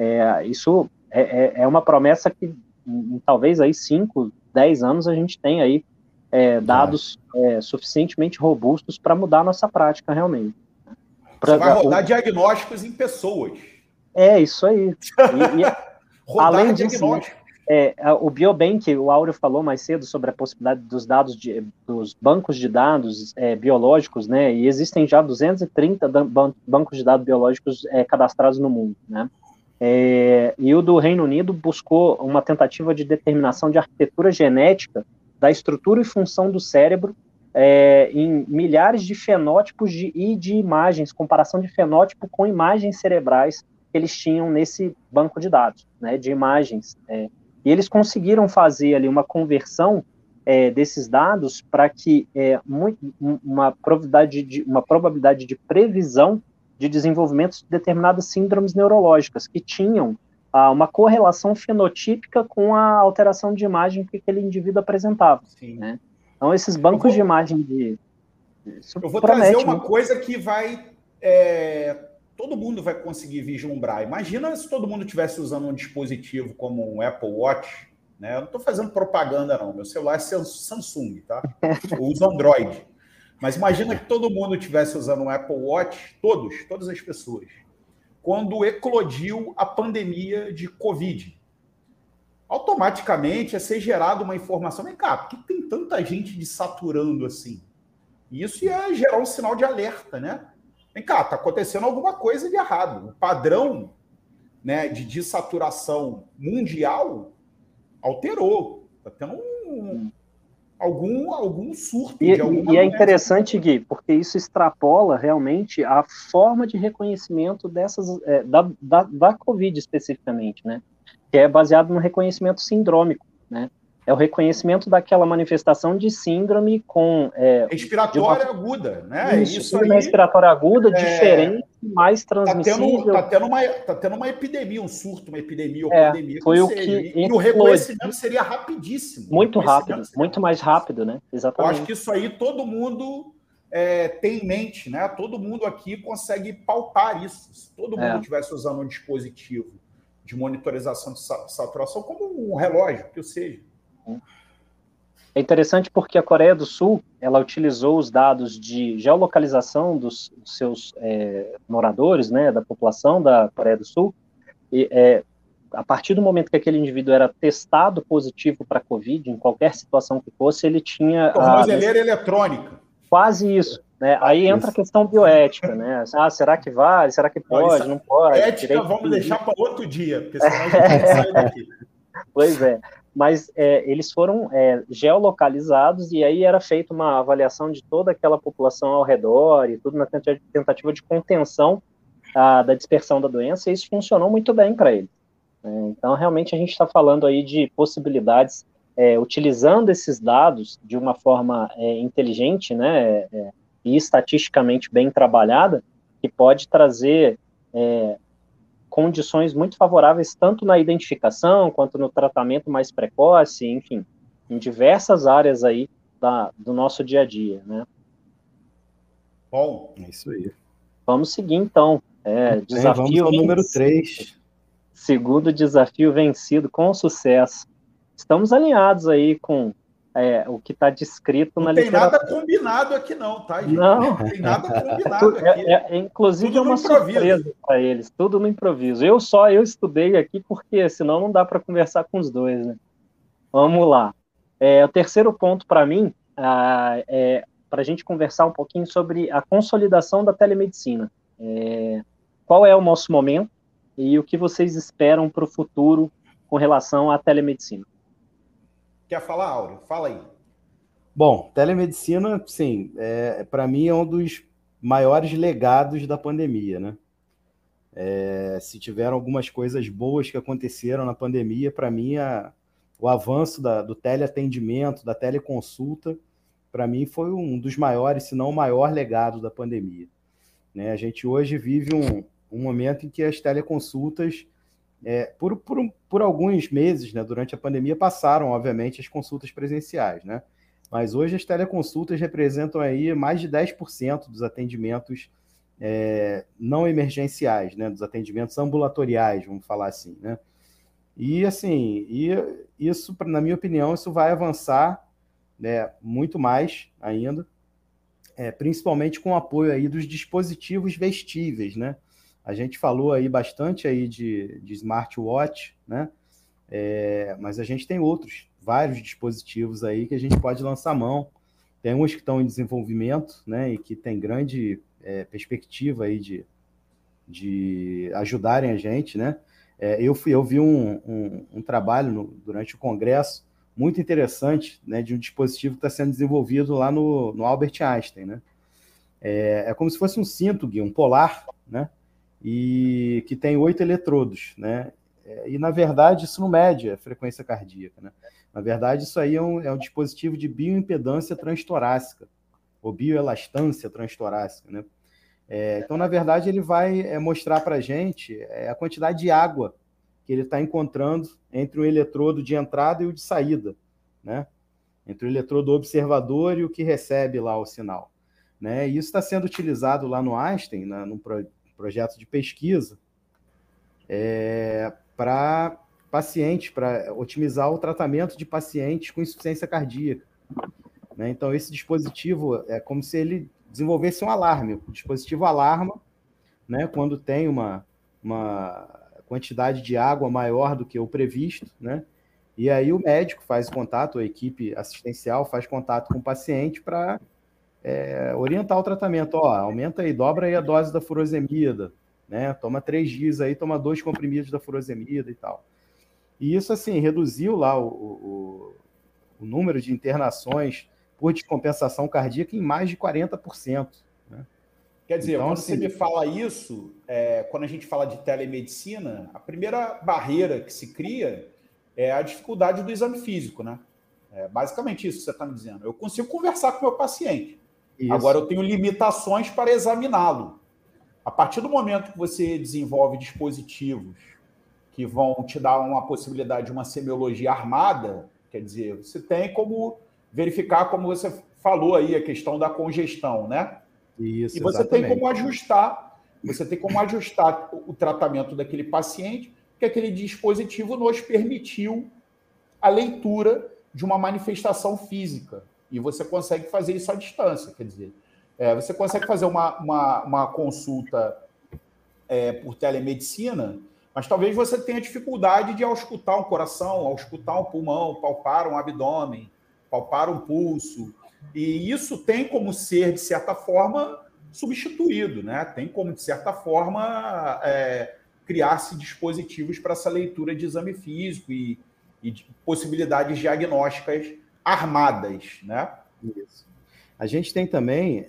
Isso é uma promessa que talvez aí 5, 10 anos a gente tem aí dados suficientemente robustos para mudar a nossa prática realmente. Você vai rodar diagnósticos em pessoas. Isso aí. Além disso, o Biobank, o Áureo falou mais cedo sobre a possibilidade dos dados dos bancos de dados biológicos, né? E existem já 230 bancos de dados biológicos cadastrados no mundo, né? E o do Reino Unido buscou uma tentativa de determinação de arquitetura genética da estrutura e função do cérebro em milhares de fenótipos e de imagens, comparação de fenótipo com imagens cerebrais que eles tinham nesse banco de dados, né, de imagens. E eles conseguiram fazer ali uma conversão desses dados para que uma probabilidade de previsão de desenvolvimento de determinadas síndromes neurológicas que tinham uma correlação fenotípica com a alteração de imagem que aquele indivíduo apresentava, né? Então, esses bancos de imagem eu vou trazer uma coisa que vai... todo mundo vai conseguir vislumbrar. Imagina se todo mundo estivesse usando um dispositivo como um Apple Watch, né? Eu não estou fazendo propaganda, não. Meu celular é Samsung, tá? Eu uso Android. Mas imagina que todo mundo estivesse usando um Apple Watch, todas as pessoas, quando eclodiu a pandemia de Covid. Automaticamente ia ser gerada uma informação. Vem cá, por que tem tanta gente desaturando assim? E isso ia gerar um sinal de alerta, né? Vem cá, está acontecendo alguma coisa de errado. O padrão, né, de dessaturação mundial alterou. Está tendo algum surto E, de alguma e é doença. interessante, Gui, porque isso extrapola realmente a forma de reconhecimento da Covid especificamente, né? Que é baseado no reconhecimento sindrômico, né? É o reconhecimento daquela manifestação de síndrome com Respiratória aguda, né? Isso síndrome aí respiratória aguda, diferente, mais tá transmissível. tendo uma epidemia, um surto, uma epidemia ou pandemia, que Foi o seja. que E o explodiu reconhecimento seria rapidíssimo. muito rápido, muito mais rápido, né? Eu Exatamente. acho que isso aí todo mundo tem em mente, né? Todo mundo aqui consegue palpar isso. Se todo mundo estivesse usando um dispositivo de monitorização de saturação, como um relógio, que seja. É interessante porque a Coreia do Sul, ela utilizou os dados de geolocalização dos seus moradores, né, da população da Coreia do Sul, e a partir do momento que aquele indivíduo era testado positivo para Covid, em qualquer situação que fosse, ele tinha... Tornozeleira eletrônica. Quase isso. Né? Aí entra a questão bioética, né? Será que vale? Será que pode? Não pode? Ética vamos deixar para outro dia, porque senão a gente não sai daqui. Pois é. Mas eles foram geolocalizados e aí era feita uma avaliação de toda aquela população ao redor e tudo na tentativa de contenção da dispersão da doença, e isso funcionou muito bem para eles. Então, realmente, a gente está falando aí de possibilidades, utilizando esses dados de uma forma inteligente, né, e estatisticamente bem trabalhada, que pode trazer condições muito favoráveis tanto na identificação quanto no tratamento mais precoce, enfim, em diversas áreas aí do nosso dia a dia, né? Bom, é isso aí. Vamos seguir, então. Vamos ao número 3. Segundo desafio vencido com sucesso. Estamos alinhados aí com o que está descrito na literatura. Não tem nada combinado aqui não, tá, gente? Não tem nada combinado aqui. Inclusive é uma surpresa para eles, tudo no improviso. Eu estudei aqui porque senão não dá para conversar com os dois, né? Vamos lá. O terceiro ponto para mim é para a gente conversar um pouquinho sobre a consolidação da telemedicina. Qual é o nosso momento e o que vocês esperam para o futuro com relação à telemedicina? Quer falar, Áureo? Fala aí. Bom, telemedicina, sim, para mim é um dos maiores legados da pandemia, né? Se tiveram algumas coisas boas que aconteceram na pandemia, para mim o avanço do teleatendimento, da teleconsulta, para mim foi um dos maiores, se não o maior legado da pandemia. Né? A gente hoje vive um momento em que as teleconsultas, por alguns meses, né, durante a pandemia, passaram, obviamente, as consultas presenciais, né? Mas hoje as teleconsultas representam aí mais de 10% dos atendimentos não emergenciais, né, dos atendimentos ambulatoriais, vamos falar assim, né? E, assim, isso, na minha opinião, isso vai avançar, né, muito mais ainda, principalmente com o apoio aí dos dispositivos vestíveis, né? A gente falou aí bastante aí de smartwatch, né? Mas a gente tem vários dispositivos aí que a gente pode lançar mão. Tem uns que estão em desenvolvimento, né? E que tem grande perspectiva aí de ajudarem a gente, né? Eu vi um trabalho durante o congresso muito interessante, né? De um dispositivo que está sendo desenvolvido lá no Albert Einstein, né? É como se fosse um cinto, Gui, um polar, né? E que tem 8 eletrodos, né? E, na verdade, isso não mede a frequência cardíaca, né? Na verdade, isso aí é um dispositivo de bioimpedância transtorácica, ou bioelastância transtorácica, né? Então, na verdade, ele vai mostrar para a gente a quantidade de água que ele está encontrando entre o eletrodo de entrada e o de saída, né? Entre o eletrodo observador e o que recebe lá o sinal, né? E isso está sendo utilizado lá no Einstein, num projeto de pesquisa, para pacientes, para otimizar o tratamento de pacientes com insuficiência cardíaca, né? Então, esse dispositivo é como se ele desenvolvesse um alarme. O dispositivo alarma, né, quando tem uma quantidade de água maior do que o previsto, né? E aí o médico faz contato, a equipe assistencial faz contato com o paciente para orientar o tratamento. Aumenta aí, dobra aí a dose da furosemida, né? Toma 3 dias aí, toma 2 comprimidos da furosemida e tal. E isso, assim, reduziu lá o número de internações por descompensação cardíaca em mais de 40%. Né? Quer dizer, então, quando assim, você me fala isso, quando a gente fala de telemedicina, a primeira barreira que se cria é a dificuldade do exame físico, né? É basicamente isso que você está me dizendo. Eu consigo conversar com o meu paciente. isso. Agora, eu tenho limitações para examiná-lo. A partir do momento que você desenvolve dispositivos que vão te dar uma possibilidade de uma semiologia armada, quer dizer, você tem como verificar, como você falou aí, a questão da congestão, né? Isso, e você exatamente. tem como ajustar o tratamento daquele paciente, que aquele dispositivo nos permitiu a leitura de uma manifestação física. E você consegue fazer isso à distância, quer dizer, você consegue fazer uma consulta por telemedicina, mas talvez você tenha dificuldade de auscultar um coração, auscultar um pulmão, palpar um abdômen, palpar um pulso. E isso tem como ser, de certa forma, substituído, né? Tem como, de certa forma, criar-se dispositivos para essa leitura de exame físico e de possibilidades diagnósticas armadas, né? Isso. A gente tem também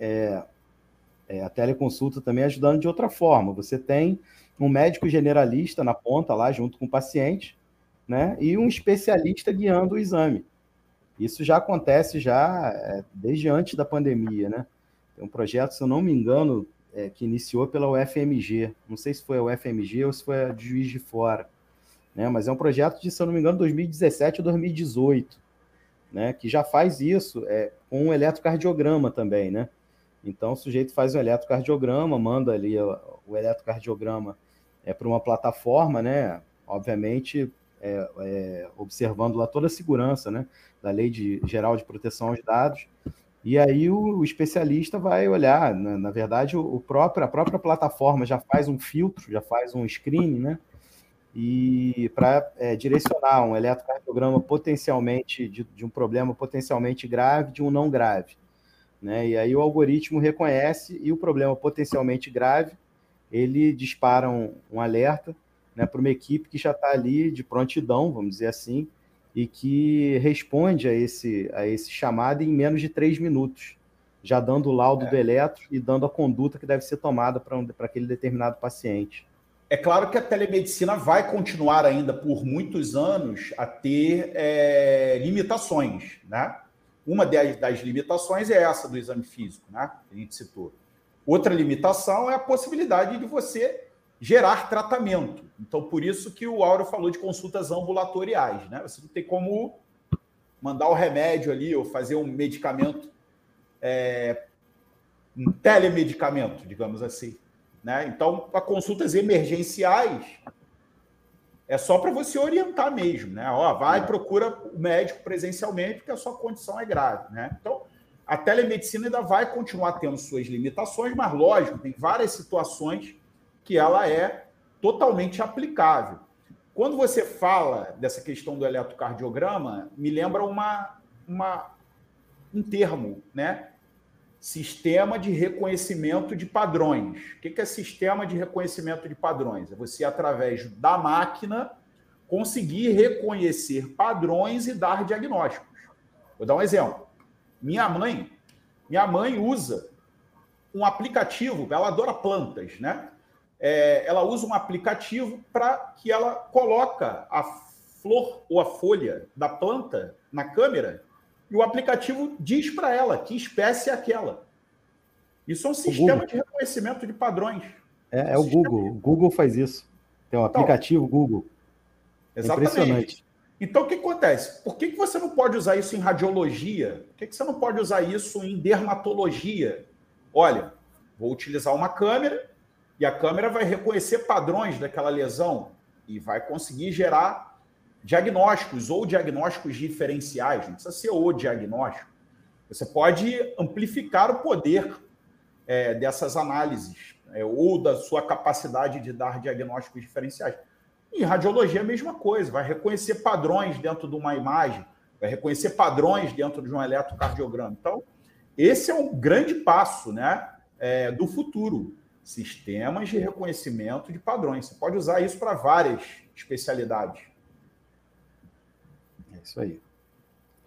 a teleconsulta também ajudando de outra forma. Você tem um médico generalista na ponta lá, junto com o paciente, né? E um especialista guiando o exame. Isso já acontece desde antes da pandemia, né? Tem um projeto, se eu não me engano, que iniciou pela UFMG. Não sei se foi a UFMG ou se foi a de Juiz de Fora, né? Mas é um projeto de, se eu não me engano, 2017 ou 2018, né? Que já faz isso com um eletrocardiograma também, né? Então, o sujeito faz um eletrocardiograma, manda ali o eletrocardiograma para uma plataforma, né? Obviamente, observando lá toda a segurança, né? Da Lei Geral de Proteção aos Dados. E aí o especialista vai olhar, na verdade, a própria plataforma já faz um filtro, já faz um screening, né? E para direcionar um eletrocardiograma potencialmente de um problema potencialmente grave, de um não grave. Né? E aí o algoritmo reconhece e o problema potencialmente grave, ele dispara um alerta, né, para uma equipe que já está ali de prontidão, vamos dizer assim, e que responde a esse chamado em menos de 3 minutos, já dando o laudo do eletro e dando a conduta que deve ser tomada para aquele determinado paciente. É claro que a telemedicina vai continuar ainda por muitos anos a ter limitações, né? Uma das limitações é essa do exame físico, né? Que a gente citou. Outra limitação é a possibilidade de você gerar tratamento. Então, por isso que o Áureo falou de consultas ambulatoriais, né? Você não tem como mandar o remédio ali ou fazer um medicamento, um telemedicamento, digamos assim, né? Então, para consultas emergenciais, é só para você orientar mesmo, né? Vai, procura o médico presencialmente, porque a sua condição é grave, né? Então, a telemedicina ainda vai continuar tendo suas limitações, mas, lógico, tem várias situações que ela é totalmente aplicável. Quando você fala dessa questão do eletrocardiograma, me lembra um termo, né? Sistema de reconhecimento de padrões. O que é sistema de reconhecimento de padrões? É você, através da máquina, conseguir reconhecer padrões e dar diagnósticos. Vou dar um exemplo. Minha mãe usa um aplicativo, ela adora plantas, né? Ela usa um aplicativo para que ela coloca a flor ou a folha da planta na câmera e o aplicativo diz para ela que espécie é aquela. Isso é um sistema de reconhecimento de padrões. É o Google. O Google faz isso. Tem um aplicativo Google. Exatamente. Impressionante. Então, o que acontece? Por que você não pode usar isso em radiologia? Por que você não pode usar isso em dermatologia? Olha, vou utilizar uma câmera e a câmera vai reconhecer padrões daquela lesão e vai conseguir gerar diagnósticos ou diagnósticos diferenciais. Não precisa ser o diagnóstico. Você pode amplificar o poder dessas análises ou da sua capacidade de dar diagnósticos diferenciais. Em radiologia, a mesma coisa. Vai reconhecer padrões dentro de uma imagem, vai reconhecer padrões dentro de um eletrocardiograma. Então, esse é um grande passo, né, do futuro. Sistemas de reconhecimento de padrões. Você pode usar isso para várias especialidades. É isso aí.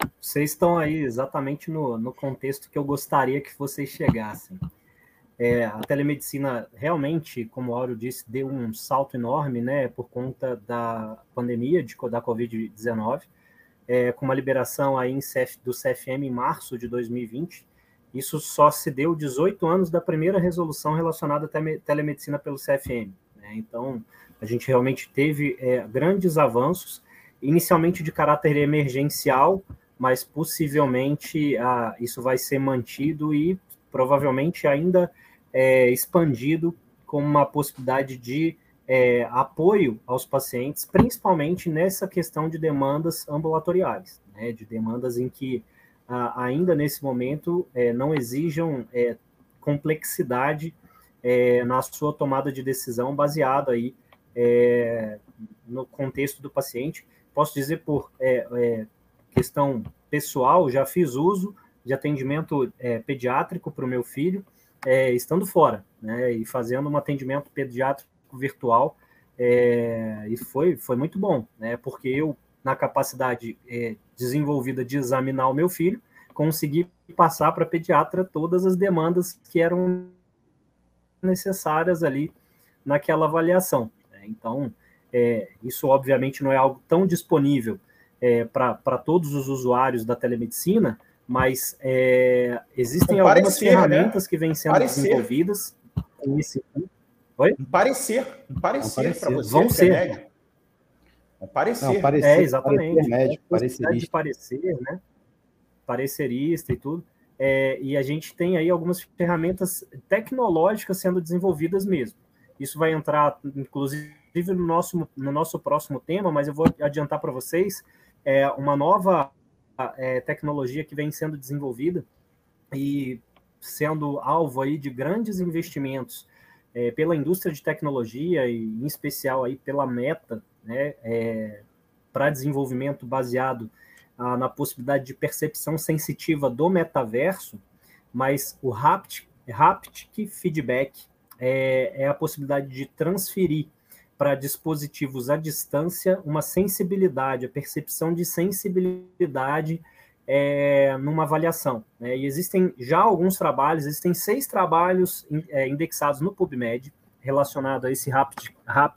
Vocês estão aí exatamente no contexto que eu gostaria que vocês chegassem. A telemedicina realmente, como o Áureo disse, deu um salto enorme, né, por conta da pandemia da Covid-19, com uma liberação aí do CFM em março de 2020. Isso só se deu 18 anos da primeira resolução relacionada à telemedicina pelo CFM. Né? Então, a gente realmente teve grandes avanços, inicialmente de caráter emergencial, mas possivelmente isso vai ser mantido e provavelmente ainda expandido como uma possibilidade de apoio aos pacientes, principalmente nessa questão de demandas ambulatoriais, né, de demandas em que ainda nesse momento não exijam complexidade na sua tomada de decisão baseada aí no contexto do paciente. Posso dizer por questão pessoal, já fiz uso de atendimento pediátrico para o meu filho, estando fora, né, e fazendo um atendimento pediátrico virtual, e foi muito bom, né, porque eu, na capacidade desenvolvida de examinar o meu filho, consegui passar para a pediatra todas as demandas que eram necessárias ali naquela avaliação. Então, isso obviamente não é algo tão disponível para todos os usuários da telemedicina, mas existem algumas ferramentas, né, que vêm sendo desenvolvidas. Oi? Um parecer para você. Vão ser. Um parecer. Não, parecer. Exatamente. Parecer médico, parecerista. De parecer, né? Parecerista e tudo. E a gente tem aí algumas ferramentas tecnológicas sendo desenvolvidas mesmo. Isso vai entrar, inclusive, no nosso próximo tema, mas eu vou adiantar para vocês uma nova tecnologia que vem sendo desenvolvida e sendo alvo aí de grandes investimentos pela indústria de tecnologia e, em especial, aí pela Meta, né, para desenvolvimento baseado na possibilidade de percepção sensitiva do metaverso, mas o haptic feedback é a possibilidade de transferir para dispositivos à distância uma sensibilidade, a percepção de sensibilidade numa avaliação. Né? E existem já alguns trabalhos, existem 6 trabalhos indexados no PubMed relacionados a esse haptic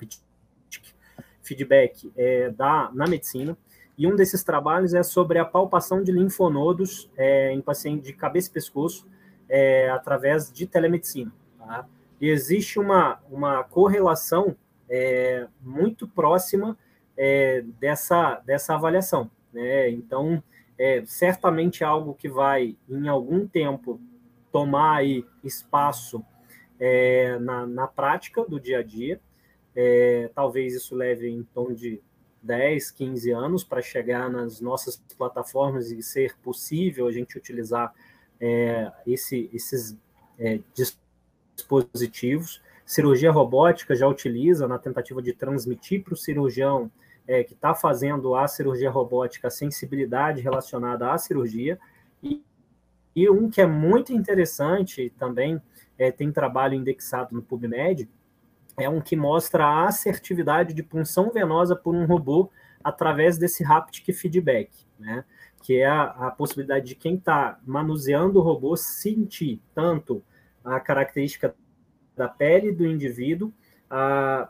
feedback na medicina, e um desses trabalhos é sobre a palpação de linfonodos em paciente de cabeça e pescoço através de telemedicina. Tá? E existe uma correlação muito próxima dessa avaliação. Né? Então, certamente algo que vai, em algum tempo, tomar aí espaço na prática do dia a dia. Talvez isso leve em torno de 10, 15 anos para chegar nas nossas plataformas e ser possível a gente utilizar esses dispositivos. Cirurgia robótica já utiliza na tentativa de transmitir para o cirurgião que está fazendo a cirurgia robótica a sensibilidade relacionada à cirurgia. E um que é muito interessante também, tem trabalho indexado no PubMed, é um que mostra a assertividade de punção venosa por um robô através desse haptic feedback, né? Que é a possibilidade de quem está manuseando o robô sentir tanto a característica da pele do indivíduo, a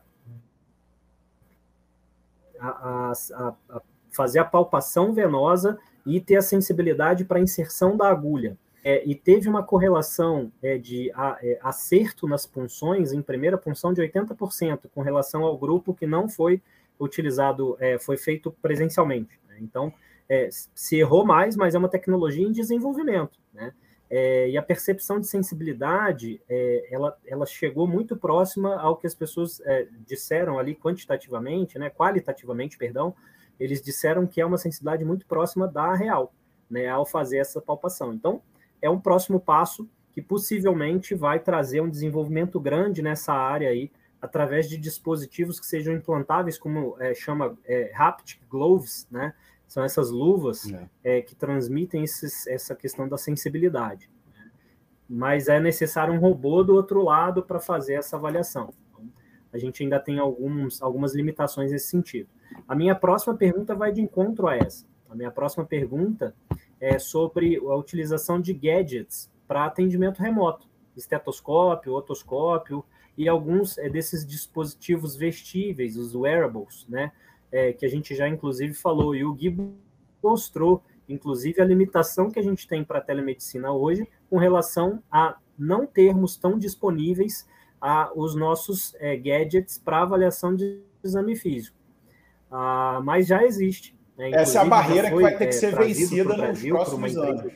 fazer a palpação venosa e ter a sensibilidade para a inserção da agulha. E teve uma correlação de acerto nas punções, em primeira punção, de 80%, com relação ao grupo que não foi utilizado, foi feito presencialmente. Né? Então, se errou mais, mas é uma tecnologia em desenvolvimento. Né? E a percepção de sensibilidade, ela chegou muito próxima ao que as pessoas disseram ali quantitativamente, né, qualitativamente, perdão, eles disseram que é uma sensibilidade muito próxima da real, né, ao fazer essa palpação. Então, é um próximo passo que possivelmente vai trazer um desenvolvimento grande nessa área aí, através de dispositivos que sejam implantáveis, como chama haptic gloves, né? São essas luvas que transmitem essa questão da sensibilidade. Né? Mas é necessário um robô do outro lado para fazer essa avaliação. Então, a gente ainda tem algumas limitações nesse sentido. A minha próxima pergunta vai de encontro a essa. A minha próxima pergunta é sobre a utilização de gadgets para atendimento remoto, estetoscópio, otoscópio e alguns desses dispositivos vestíveis, os wearables, né, que a gente já inclusive falou, e o Gui mostrou, inclusive, a limitação que a gente tem para a telemedicina hoje com relação a não termos tão disponíveis os nossos gadgets para avaliação de exame físico. Mas já existe. Né? Essa é a barreira que vai ter que ser vencida nos próximos anos.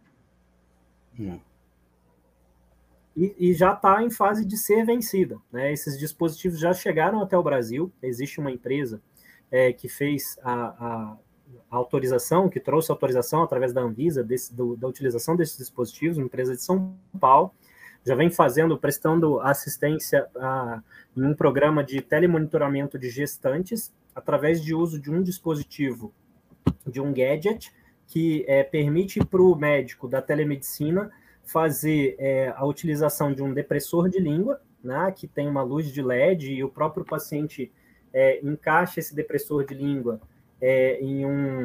E já está em fase de ser vencida. Né? Esses dispositivos já chegaram até o Brasil. Existe uma empresa que fez a autorização, que trouxe autorização através da Anvisa da utilização desses dispositivos, uma empresa de São Paulo, já vem prestando assistência em um programa de telemonitoramento de gestantes, através de uso de um dispositivo, de um gadget, que permite para o médico da telemedicina fazer a utilização de um depressor de língua, né, que tem uma luz de LED, e o próprio paciente encaixa esse depressor de língua em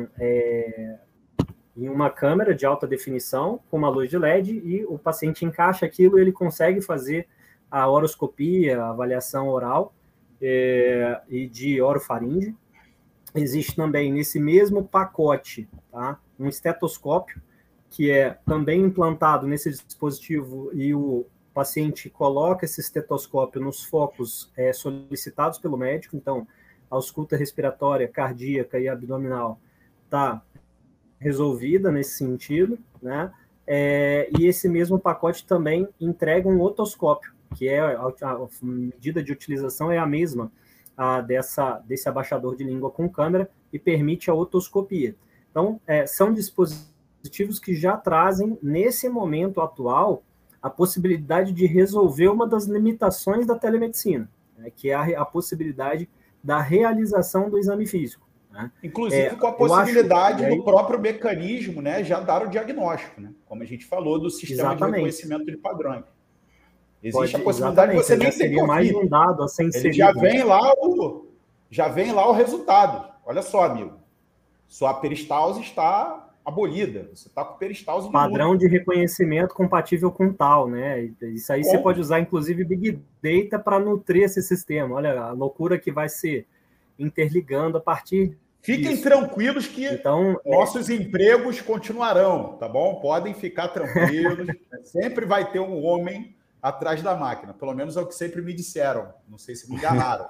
uma câmera de alta definição com uma luz de LED, e o paciente encaixa aquilo e ele consegue fazer a oroscopia, a avaliação oral e de orofaringe. Existe também nesse mesmo pacote, tá, um estetoscópio, que é também implantado nesse dispositivo, e o paciente coloca esse estetoscópio nos focos solicitados pelo médico. Então, a ausculta respiratória, cardíaca e abdominal está resolvida nesse sentido, né? E esse mesmo pacote também entrega um otoscópio, que a medida de utilização é a mesma desse abaixador de língua com câmera, e permite a otoscopia. Então, são dispositivos que já trazem, nesse momento atual, a possibilidade de resolver uma das limitações da telemedicina, né, que é a possibilidade da realização do exame físico. Né? Inclusive com a possibilidade do próprio mecanismo, né, já dar o diagnóstico, né? Como a gente falou, do sistema de reconhecimento de padrões. Existe a possibilidade de você nem ter mais um dado a ser inserido. Ele já vem lá o resultado. Olha só, amigo. Sua peristalse está abolida. Você está com peristalse padrão de reconhecimento compatível com tal, né? Isso aí você pode usar, inclusive, Big Data para nutrir esse sistema. Olha a loucura que vai se interligando a partir Fiquem tranquilos que nossos empregos continuarão, tá bom? Podem ficar tranquilos. Sempre vai ter um homem atrás da máquina. Pelo menos é o que sempre me disseram. Não sei se me enganaram.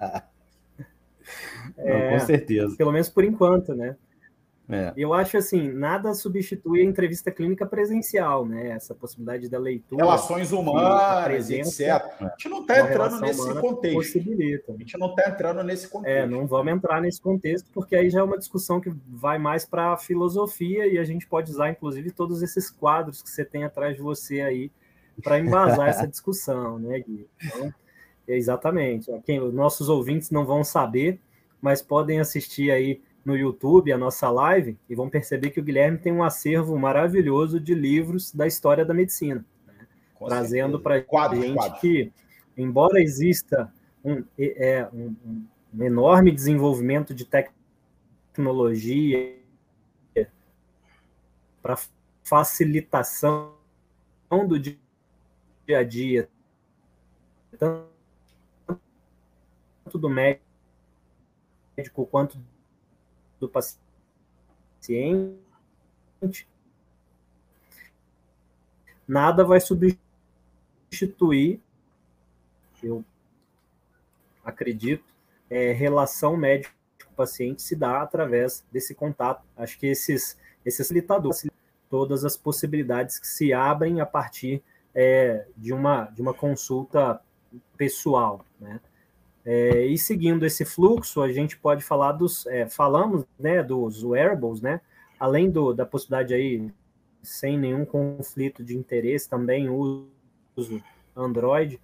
Não, com certeza. Pelo menos por enquanto, né? Eu acho assim, nada substitui a entrevista clínica presencial, né? Essa possibilidade da leitura. Relações humanas, etc. A gente não está entrando nesse contexto. Possibilita. A gente não está entrando nesse contexto. Não vamos entrar nesse contexto, porque aí já é uma discussão que vai mais para a filosofia, e a gente pode usar, inclusive, todos esses quadros que você tem atrás de você aí para embasar essa discussão, né, Gui? Então, exatamente. Nossos ouvintes não vão saber, mas podem assistir aí no YouTube a nossa live e vão perceber que o Guilherme tem um acervo maravilhoso de livros da história da medicina, né? Trazendo para a gente que, embora exista um enorme desenvolvimento de tecnologia para facilitação do dia a dia, tanto do médico quanto do paciente, nada vai substituir, eu acredito, relação médico-paciente se dá através desse contato. Acho que esses facilitadores, todas as possibilidades que se abrem a partir de uma consulta pessoal, né? E seguindo esse fluxo, a gente pode falar falamos, né, dos wearables, né? Além da possibilidade aí, sem nenhum conflito de interesse, também uso Android,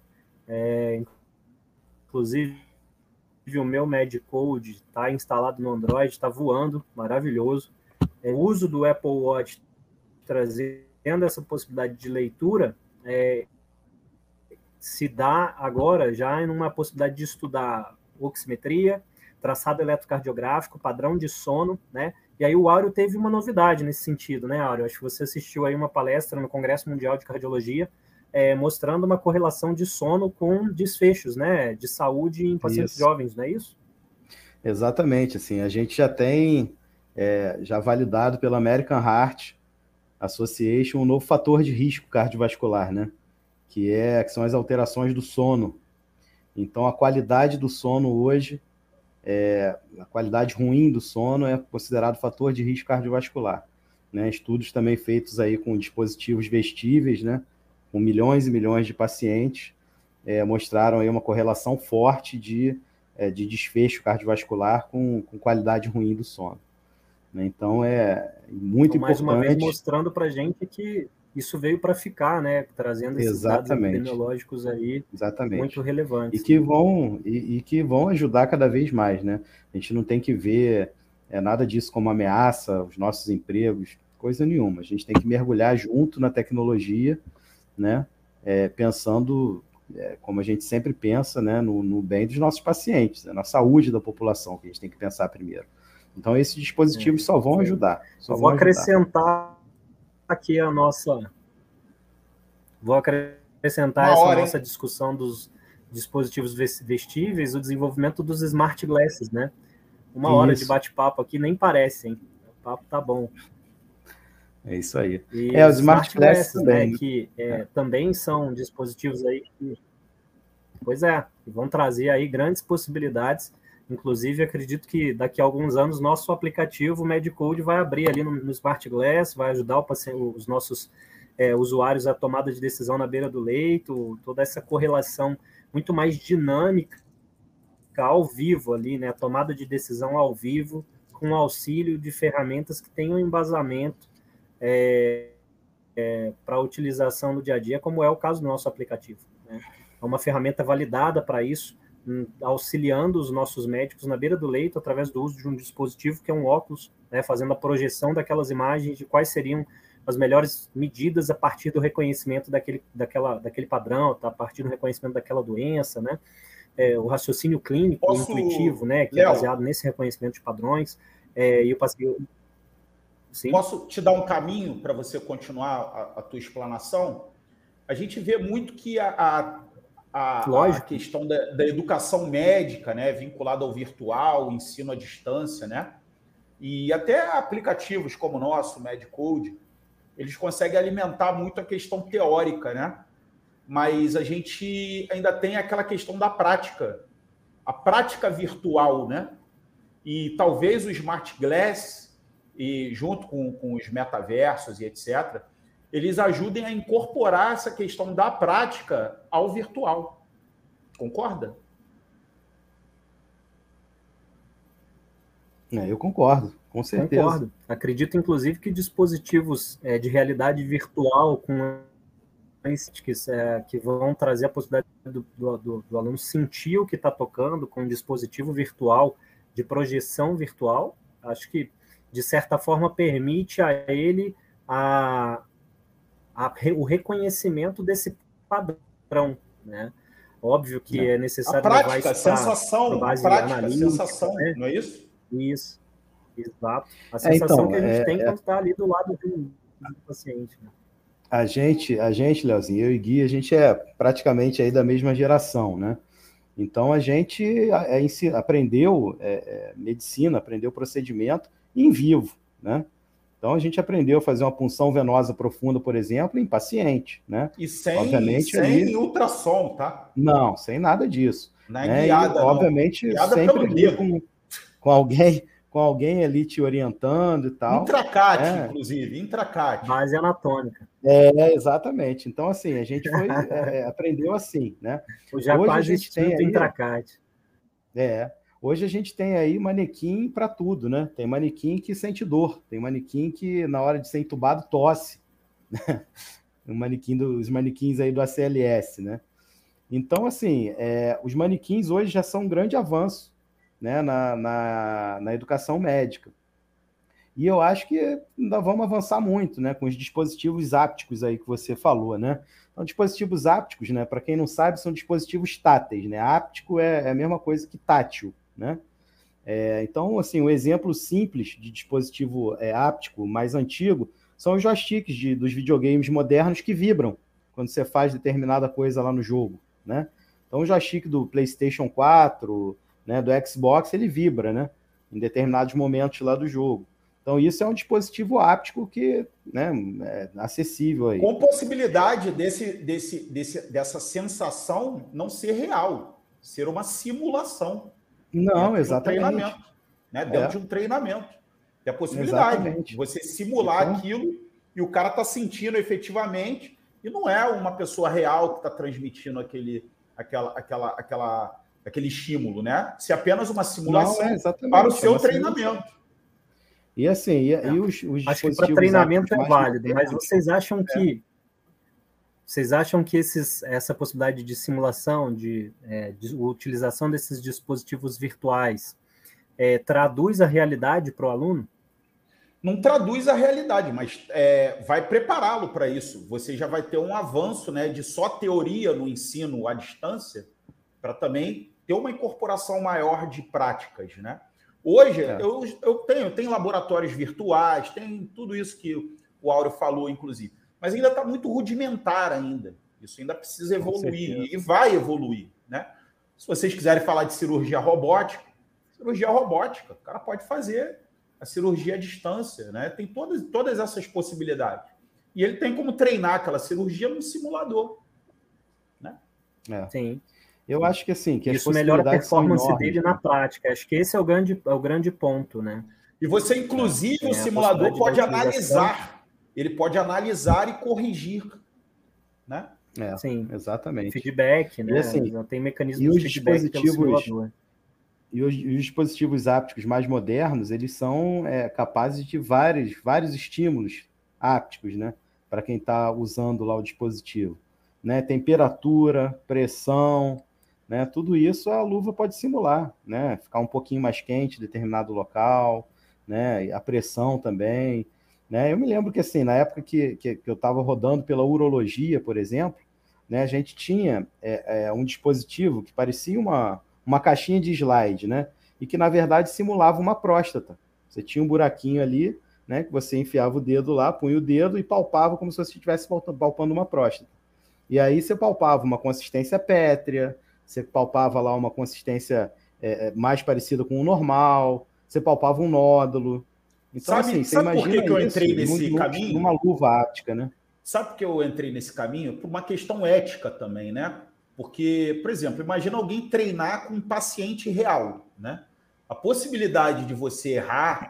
inclusive o meu MedCode está instalado no Android, está voando, maravilhoso. O uso do Apple Watch trazendo essa possibilidade de leitura se dá agora já em uma possibilidade de estudar oximetria, traçado eletrocardiográfico, padrão de sono, né? E aí o Áureo teve uma novidade nesse sentido, né, Áureo? Acho que você assistiu aí uma palestra no Congresso Mundial de Cardiologia, mostrando uma correlação de sono com desfechos, né, de saúde em pacientes jovens, não é isso? Exatamente, assim, a gente já tem, já validado pela American Heart Association, um novo fator de risco cardiovascular, né, que são as alterações do sono. Então, a qualidade do sono hoje, a qualidade ruim do sono é considerado fator de risco cardiovascular, né? Estudos também feitos aí com dispositivos vestíveis, né? Com milhões e milhões de pacientes, mostraram aí uma correlação forte de desfecho cardiovascular com qualidade ruim do sono, né? Então, muito mais importante. Mais uma vez mostrando para a gente que isso veio para ficar, né? Trazendo esses dados epidemiológicos aí muito relevantes. E que vão ajudar cada vez mais, né? A gente não tem que ver nada disso como ameaça aos nossos empregos, coisa nenhuma. A gente tem que mergulhar junto na tecnologia, né? Pensando, como a gente sempre pensa, né? No bem dos nossos pacientes, na saúde da população, que a gente tem que pensar primeiro. Então, esses dispositivos só vão ajudar. Vou acrescentar aqui a nossa... nossa discussão dos dispositivos vestíveis, o desenvolvimento dos smart glasses, né? Uma hora de bate-papo aqui nem parece, hein? O papo tá bom. É isso aí. E os smart glasses também, né? Que também são dispositivos aí que, que vão trazer aí grandes possibilidades. Inclusive, acredito que daqui a alguns anos nosso aplicativo, o MedCode, vai abrir ali no Smart Glass, vai ajudar os nossos usuários a tomada de decisão na beira do leito, toda essa correlação muito mais dinâmica ao vivo ali, né? A tomada de decisão ao vivo, com auxílio de ferramentas que tenham embasamento para a utilização no dia a dia, como é o caso do nosso aplicativo, né? É uma ferramenta validada para isso, auxiliando os nossos médicos na beira do leito através do uso de um dispositivo que é um óculos, né, fazendo a projeção daquelas imagens de quais seriam as melhores medidas a partir do reconhecimento daquele padrão, a partir do reconhecimento daquela doença, né? O raciocínio clínico, intuitivo, né, que é baseado nesse reconhecimento de padrões, e o paciente... Sim? Posso te dar um caminho para você continuar a tua explanação? A gente vê muito que a questão da educação médica, né, vinculada ao virtual, ensino à distância, né, e até aplicativos como o nosso, MedCode, eles conseguem alimentar muito a questão teórica, né, mas a gente ainda tem aquela questão da prática, a prática virtual, né, e talvez o Smart Glass, e junto com os metaversos e etc., eles ajudem a incorporar essa questão da prática ao virtual. Concorda? Eu concordo, com certeza. Concordo. Acredito, inclusive, que dispositivos de realidade virtual que vão trazer a possibilidade do aluno sentir o que está tocando com um dispositivo virtual de projeção virtual, acho que, de certa forma, permite a ele o reconhecimento desse padrão, né? Óbvio que é necessário a prática, sensação, sensação, né? Não é isso? Isso, exato. A sensação que a gente tem quando está ali do lado do paciente, né? A gente, Leozinho, eu e Gui, a gente é praticamente aí da mesma geração, né? Então, a gente aprendeu medicina, aprendeu procedimento em vivo, né? Então, a gente aprendeu a fazer uma punção venosa profunda, por exemplo, em paciente, né? E sem ultrassom, tá? Não, sem nada disso. Não é guiada, e, obviamente, sempre com alguém ali te orientando e tal. Intracate, inclusive, intracate. Base anatômica. Exatamente. Então, assim, a gente aprendeu assim, né? Já hoje quase a gente tem intracate. Hoje a gente tem aí manequim para tudo, né? Tem manequim que sente dor, tem manequim que na hora de ser entubado tosse, né? Os manequins aí do ACLS, né? Então, assim, os manequins hoje já são um grande avanço, né, na educação médica. E eu acho que ainda vamos avançar muito, né, com os dispositivos ápticos aí que você falou, né? Então, dispositivos ápticos, né, para quem não sabe, são dispositivos táteis, né? Áptico é a mesma coisa que tátil, né? Então, assim, um exemplo simples de dispositivo áptico mais antigo são os joysticks dos videogames modernos que vibram quando você faz determinada coisa lá no jogo, né? Então, o joystick do PlayStation 4, né, do Xbox, ele vibra, né, em determinados momentos lá do jogo. Então, isso é um dispositivo áptico que, né, é acessível aí. Com possibilidade dessa sensação não ser real, ser uma simulação. Não, exatamente. De um treinamento, né? Dentro de um treinamento. É a possibilidade de você simular aquilo e o cara está sentindo efetivamente, e não é uma pessoa real que está transmitindo aquele estímulo, né? Se apenas uma simulação para o seu treinamento. E assim, os dispositivos... Acho que para treinamento é válido, mas vocês acham que essa possibilidade de simulação, de utilização desses dispositivos virtuais, traduz a realidade para o aluno? Não traduz a realidade, mas vai prepará-lo para isso. Você já vai ter um avanço, né, de só teoria no ensino à distância, para também ter uma incorporação maior de práticas, né? Hoje, eu tenho laboratórios virtuais, tem tudo isso que o Áureo falou, inclusive, mas ainda está muito rudimentar ainda. Isso ainda precisa evoluir e vai evoluir, né? Se vocês quiserem falar de cirurgia robótica, o cara pode fazer a cirurgia à distância, né? Tem todas essas possibilidades. E ele tem como treinar aquela cirurgia no simulador, né? Sim. Eu acho que assim, que isso melhora a performance dele na prática. Acho que esse é o grande ponto, né? E você, inclusive, o simulador pode analisar. Ele pode analisar e corrigir, né? Sim, exatamente. Feedback, né? E, assim, tem mecanismos de feedback pelo simulador. E os dispositivos ápticos mais modernos, eles são capazes de vários estímulos ápticos, né? Para quem está usando lá o dispositivo, né? Temperatura, pressão, né? Tudo isso a luva pode simular, né? Ficar um pouquinho mais quente em determinado local, né? A pressão também, né? Eu me lembro que assim, na época que eu estava rodando pela urologia, por exemplo, né? A gente tinha um dispositivo que parecia uma caixinha de slide, né? E que na verdade simulava uma próstata. Você tinha um buraquinho ali, né? Que você enfiava o dedo lá, punha o dedo e palpava como se você estivesse palpando uma próstata. E aí você palpava uma consistência pétrea, você palpava lá uma consistência mais parecida com o normal, você palpava um nódulo. Então, assim, você imagina por que eu entrei nesse caminho? Numa luva áptica, né? Sabe por que eu entrei nesse caminho? Por uma questão ética também, né? Porque, por exemplo, imagina alguém treinar com um paciente real, né? A possibilidade de você errar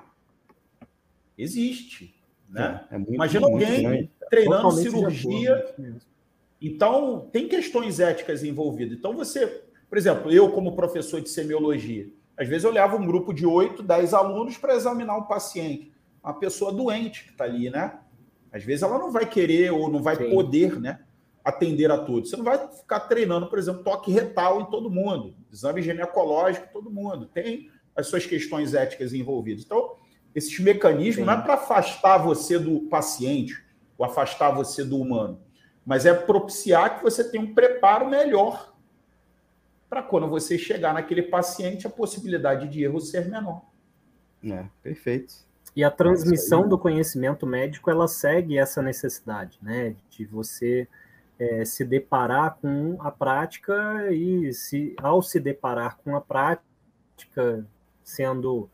existe, né? Imagina alguém treinando cirurgia. Então, tem questões éticas envolvidas. Então, você, por exemplo, eu como professor de semiologia, às vezes eu levo um grupo de 8, 10 alunos para examinar um paciente, uma pessoa doente que está ali, né? Às vezes ela não vai querer ou não vai poder, né, atender a todos. Você não vai ficar treinando, por exemplo, toque retal em todo mundo, exame ginecológico em todo mundo. Tem as suas questões éticas envolvidas. Então, esses mecanismos não é para afastar você do paciente ou afastar você do humano, mas é propiciar que você tenha um preparo melhor para quando você chegar naquele paciente, a possibilidade de erro ser menor. Perfeito. E a transmissão do conhecimento médico, ela segue essa necessidade, né? De você se deparar com a prática e, ao se deparar com a prática, sendo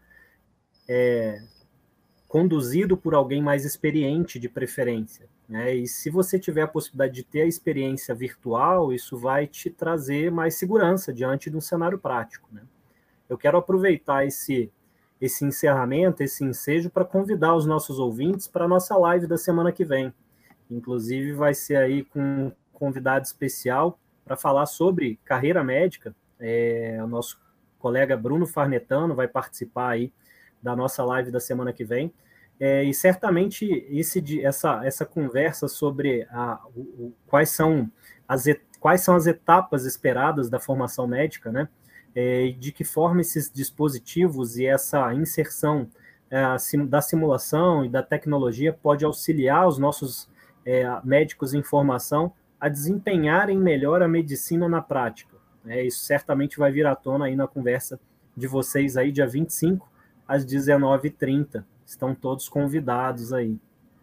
conduzido por alguém mais experiente, de preferência, né? E se você tiver a possibilidade de ter a experiência virtual, isso vai te trazer mais segurança diante de um cenário prático, né? Eu quero aproveitar esse encerramento, esse ensejo, para convidar os nossos ouvintes para a nossa live da semana que vem. Inclusive, vai ser aí com um convidado especial para falar sobre carreira médica. O nosso colega Bruno Farnetano vai participar aí da nossa live da semana que vem. E certamente essa conversa sobre quais são as etapas esperadas da formação médica, né? De que forma esses dispositivos e essa inserção da simulação e da tecnologia pode auxiliar os nossos médicos em formação a desempenharem melhor a medicina na prática. Isso certamente vai vir à tona aí na conversa de vocês aí, dia 25, às 19h30. Estão todos convidados aí.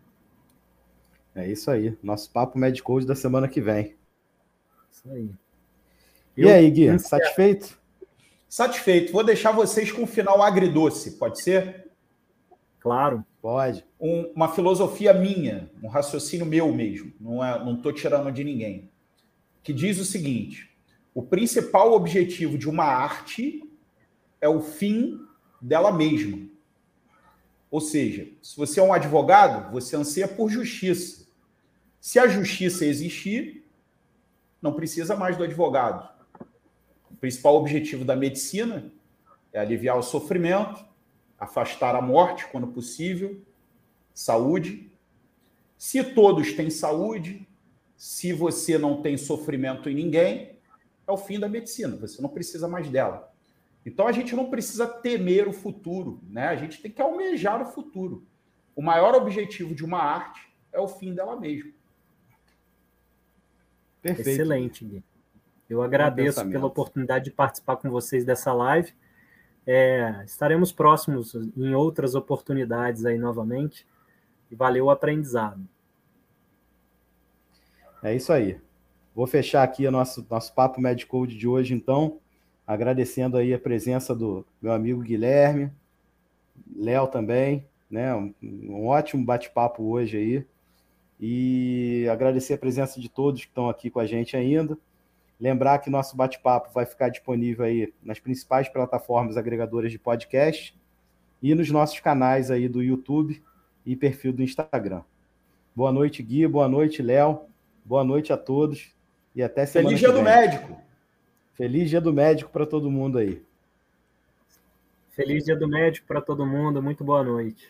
É isso aí. Nosso Papo Medicode da semana que vem. Isso aí. E aí, Gui, satisfeito? Satisfeito. Vou deixar vocês com um final agridoce, pode ser? Claro. Pode. Uma filosofia minha, um raciocínio meu mesmo, não estou tirando de ninguém, que diz o seguinte: o principal objetivo de uma arte é o fim dela mesma. Ou seja, se você é um advogado, você anseia por justiça. Se a justiça existir, não precisa mais do advogado. O principal objetivo da medicina é aliviar o sofrimento, afastar a morte quando possível, saúde. Se todos têm saúde, se você não tem sofrimento em ninguém, é o fim da medicina, você não precisa mais dela. Então a gente não precisa temer o futuro, né? A gente tem que almejar o futuro. O maior objetivo de uma arte é o fim dela mesma. Perfeito. Excelente, Gui. Eu agradeço pela oportunidade de participar com vocês dessa live. Estaremos próximos em outras oportunidades aí novamente. E valeu o aprendizado. É isso aí. Vou fechar aqui o nosso Papo Medicode de hoje, então, agradecendo aí a presença do meu amigo Guilherme, Léo também, né? Um ótimo bate-papo hoje aí. E agradecer a presença de todos que estão aqui com a gente ainda. Lembrar que nosso bate-papo vai ficar disponível aí nas principais plataformas agregadoras de podcast e nos nossos canais aí do YouTube e perfil do Instagram. Boa noite, Gui. Boa noite, Léo. Boa noite a todos e até semana que vem. Feliz Dia do Médico. Feliz Dia do Médico para todo mundo aí. Feliz Dia do Médico para todo mundo. Muito boa noite.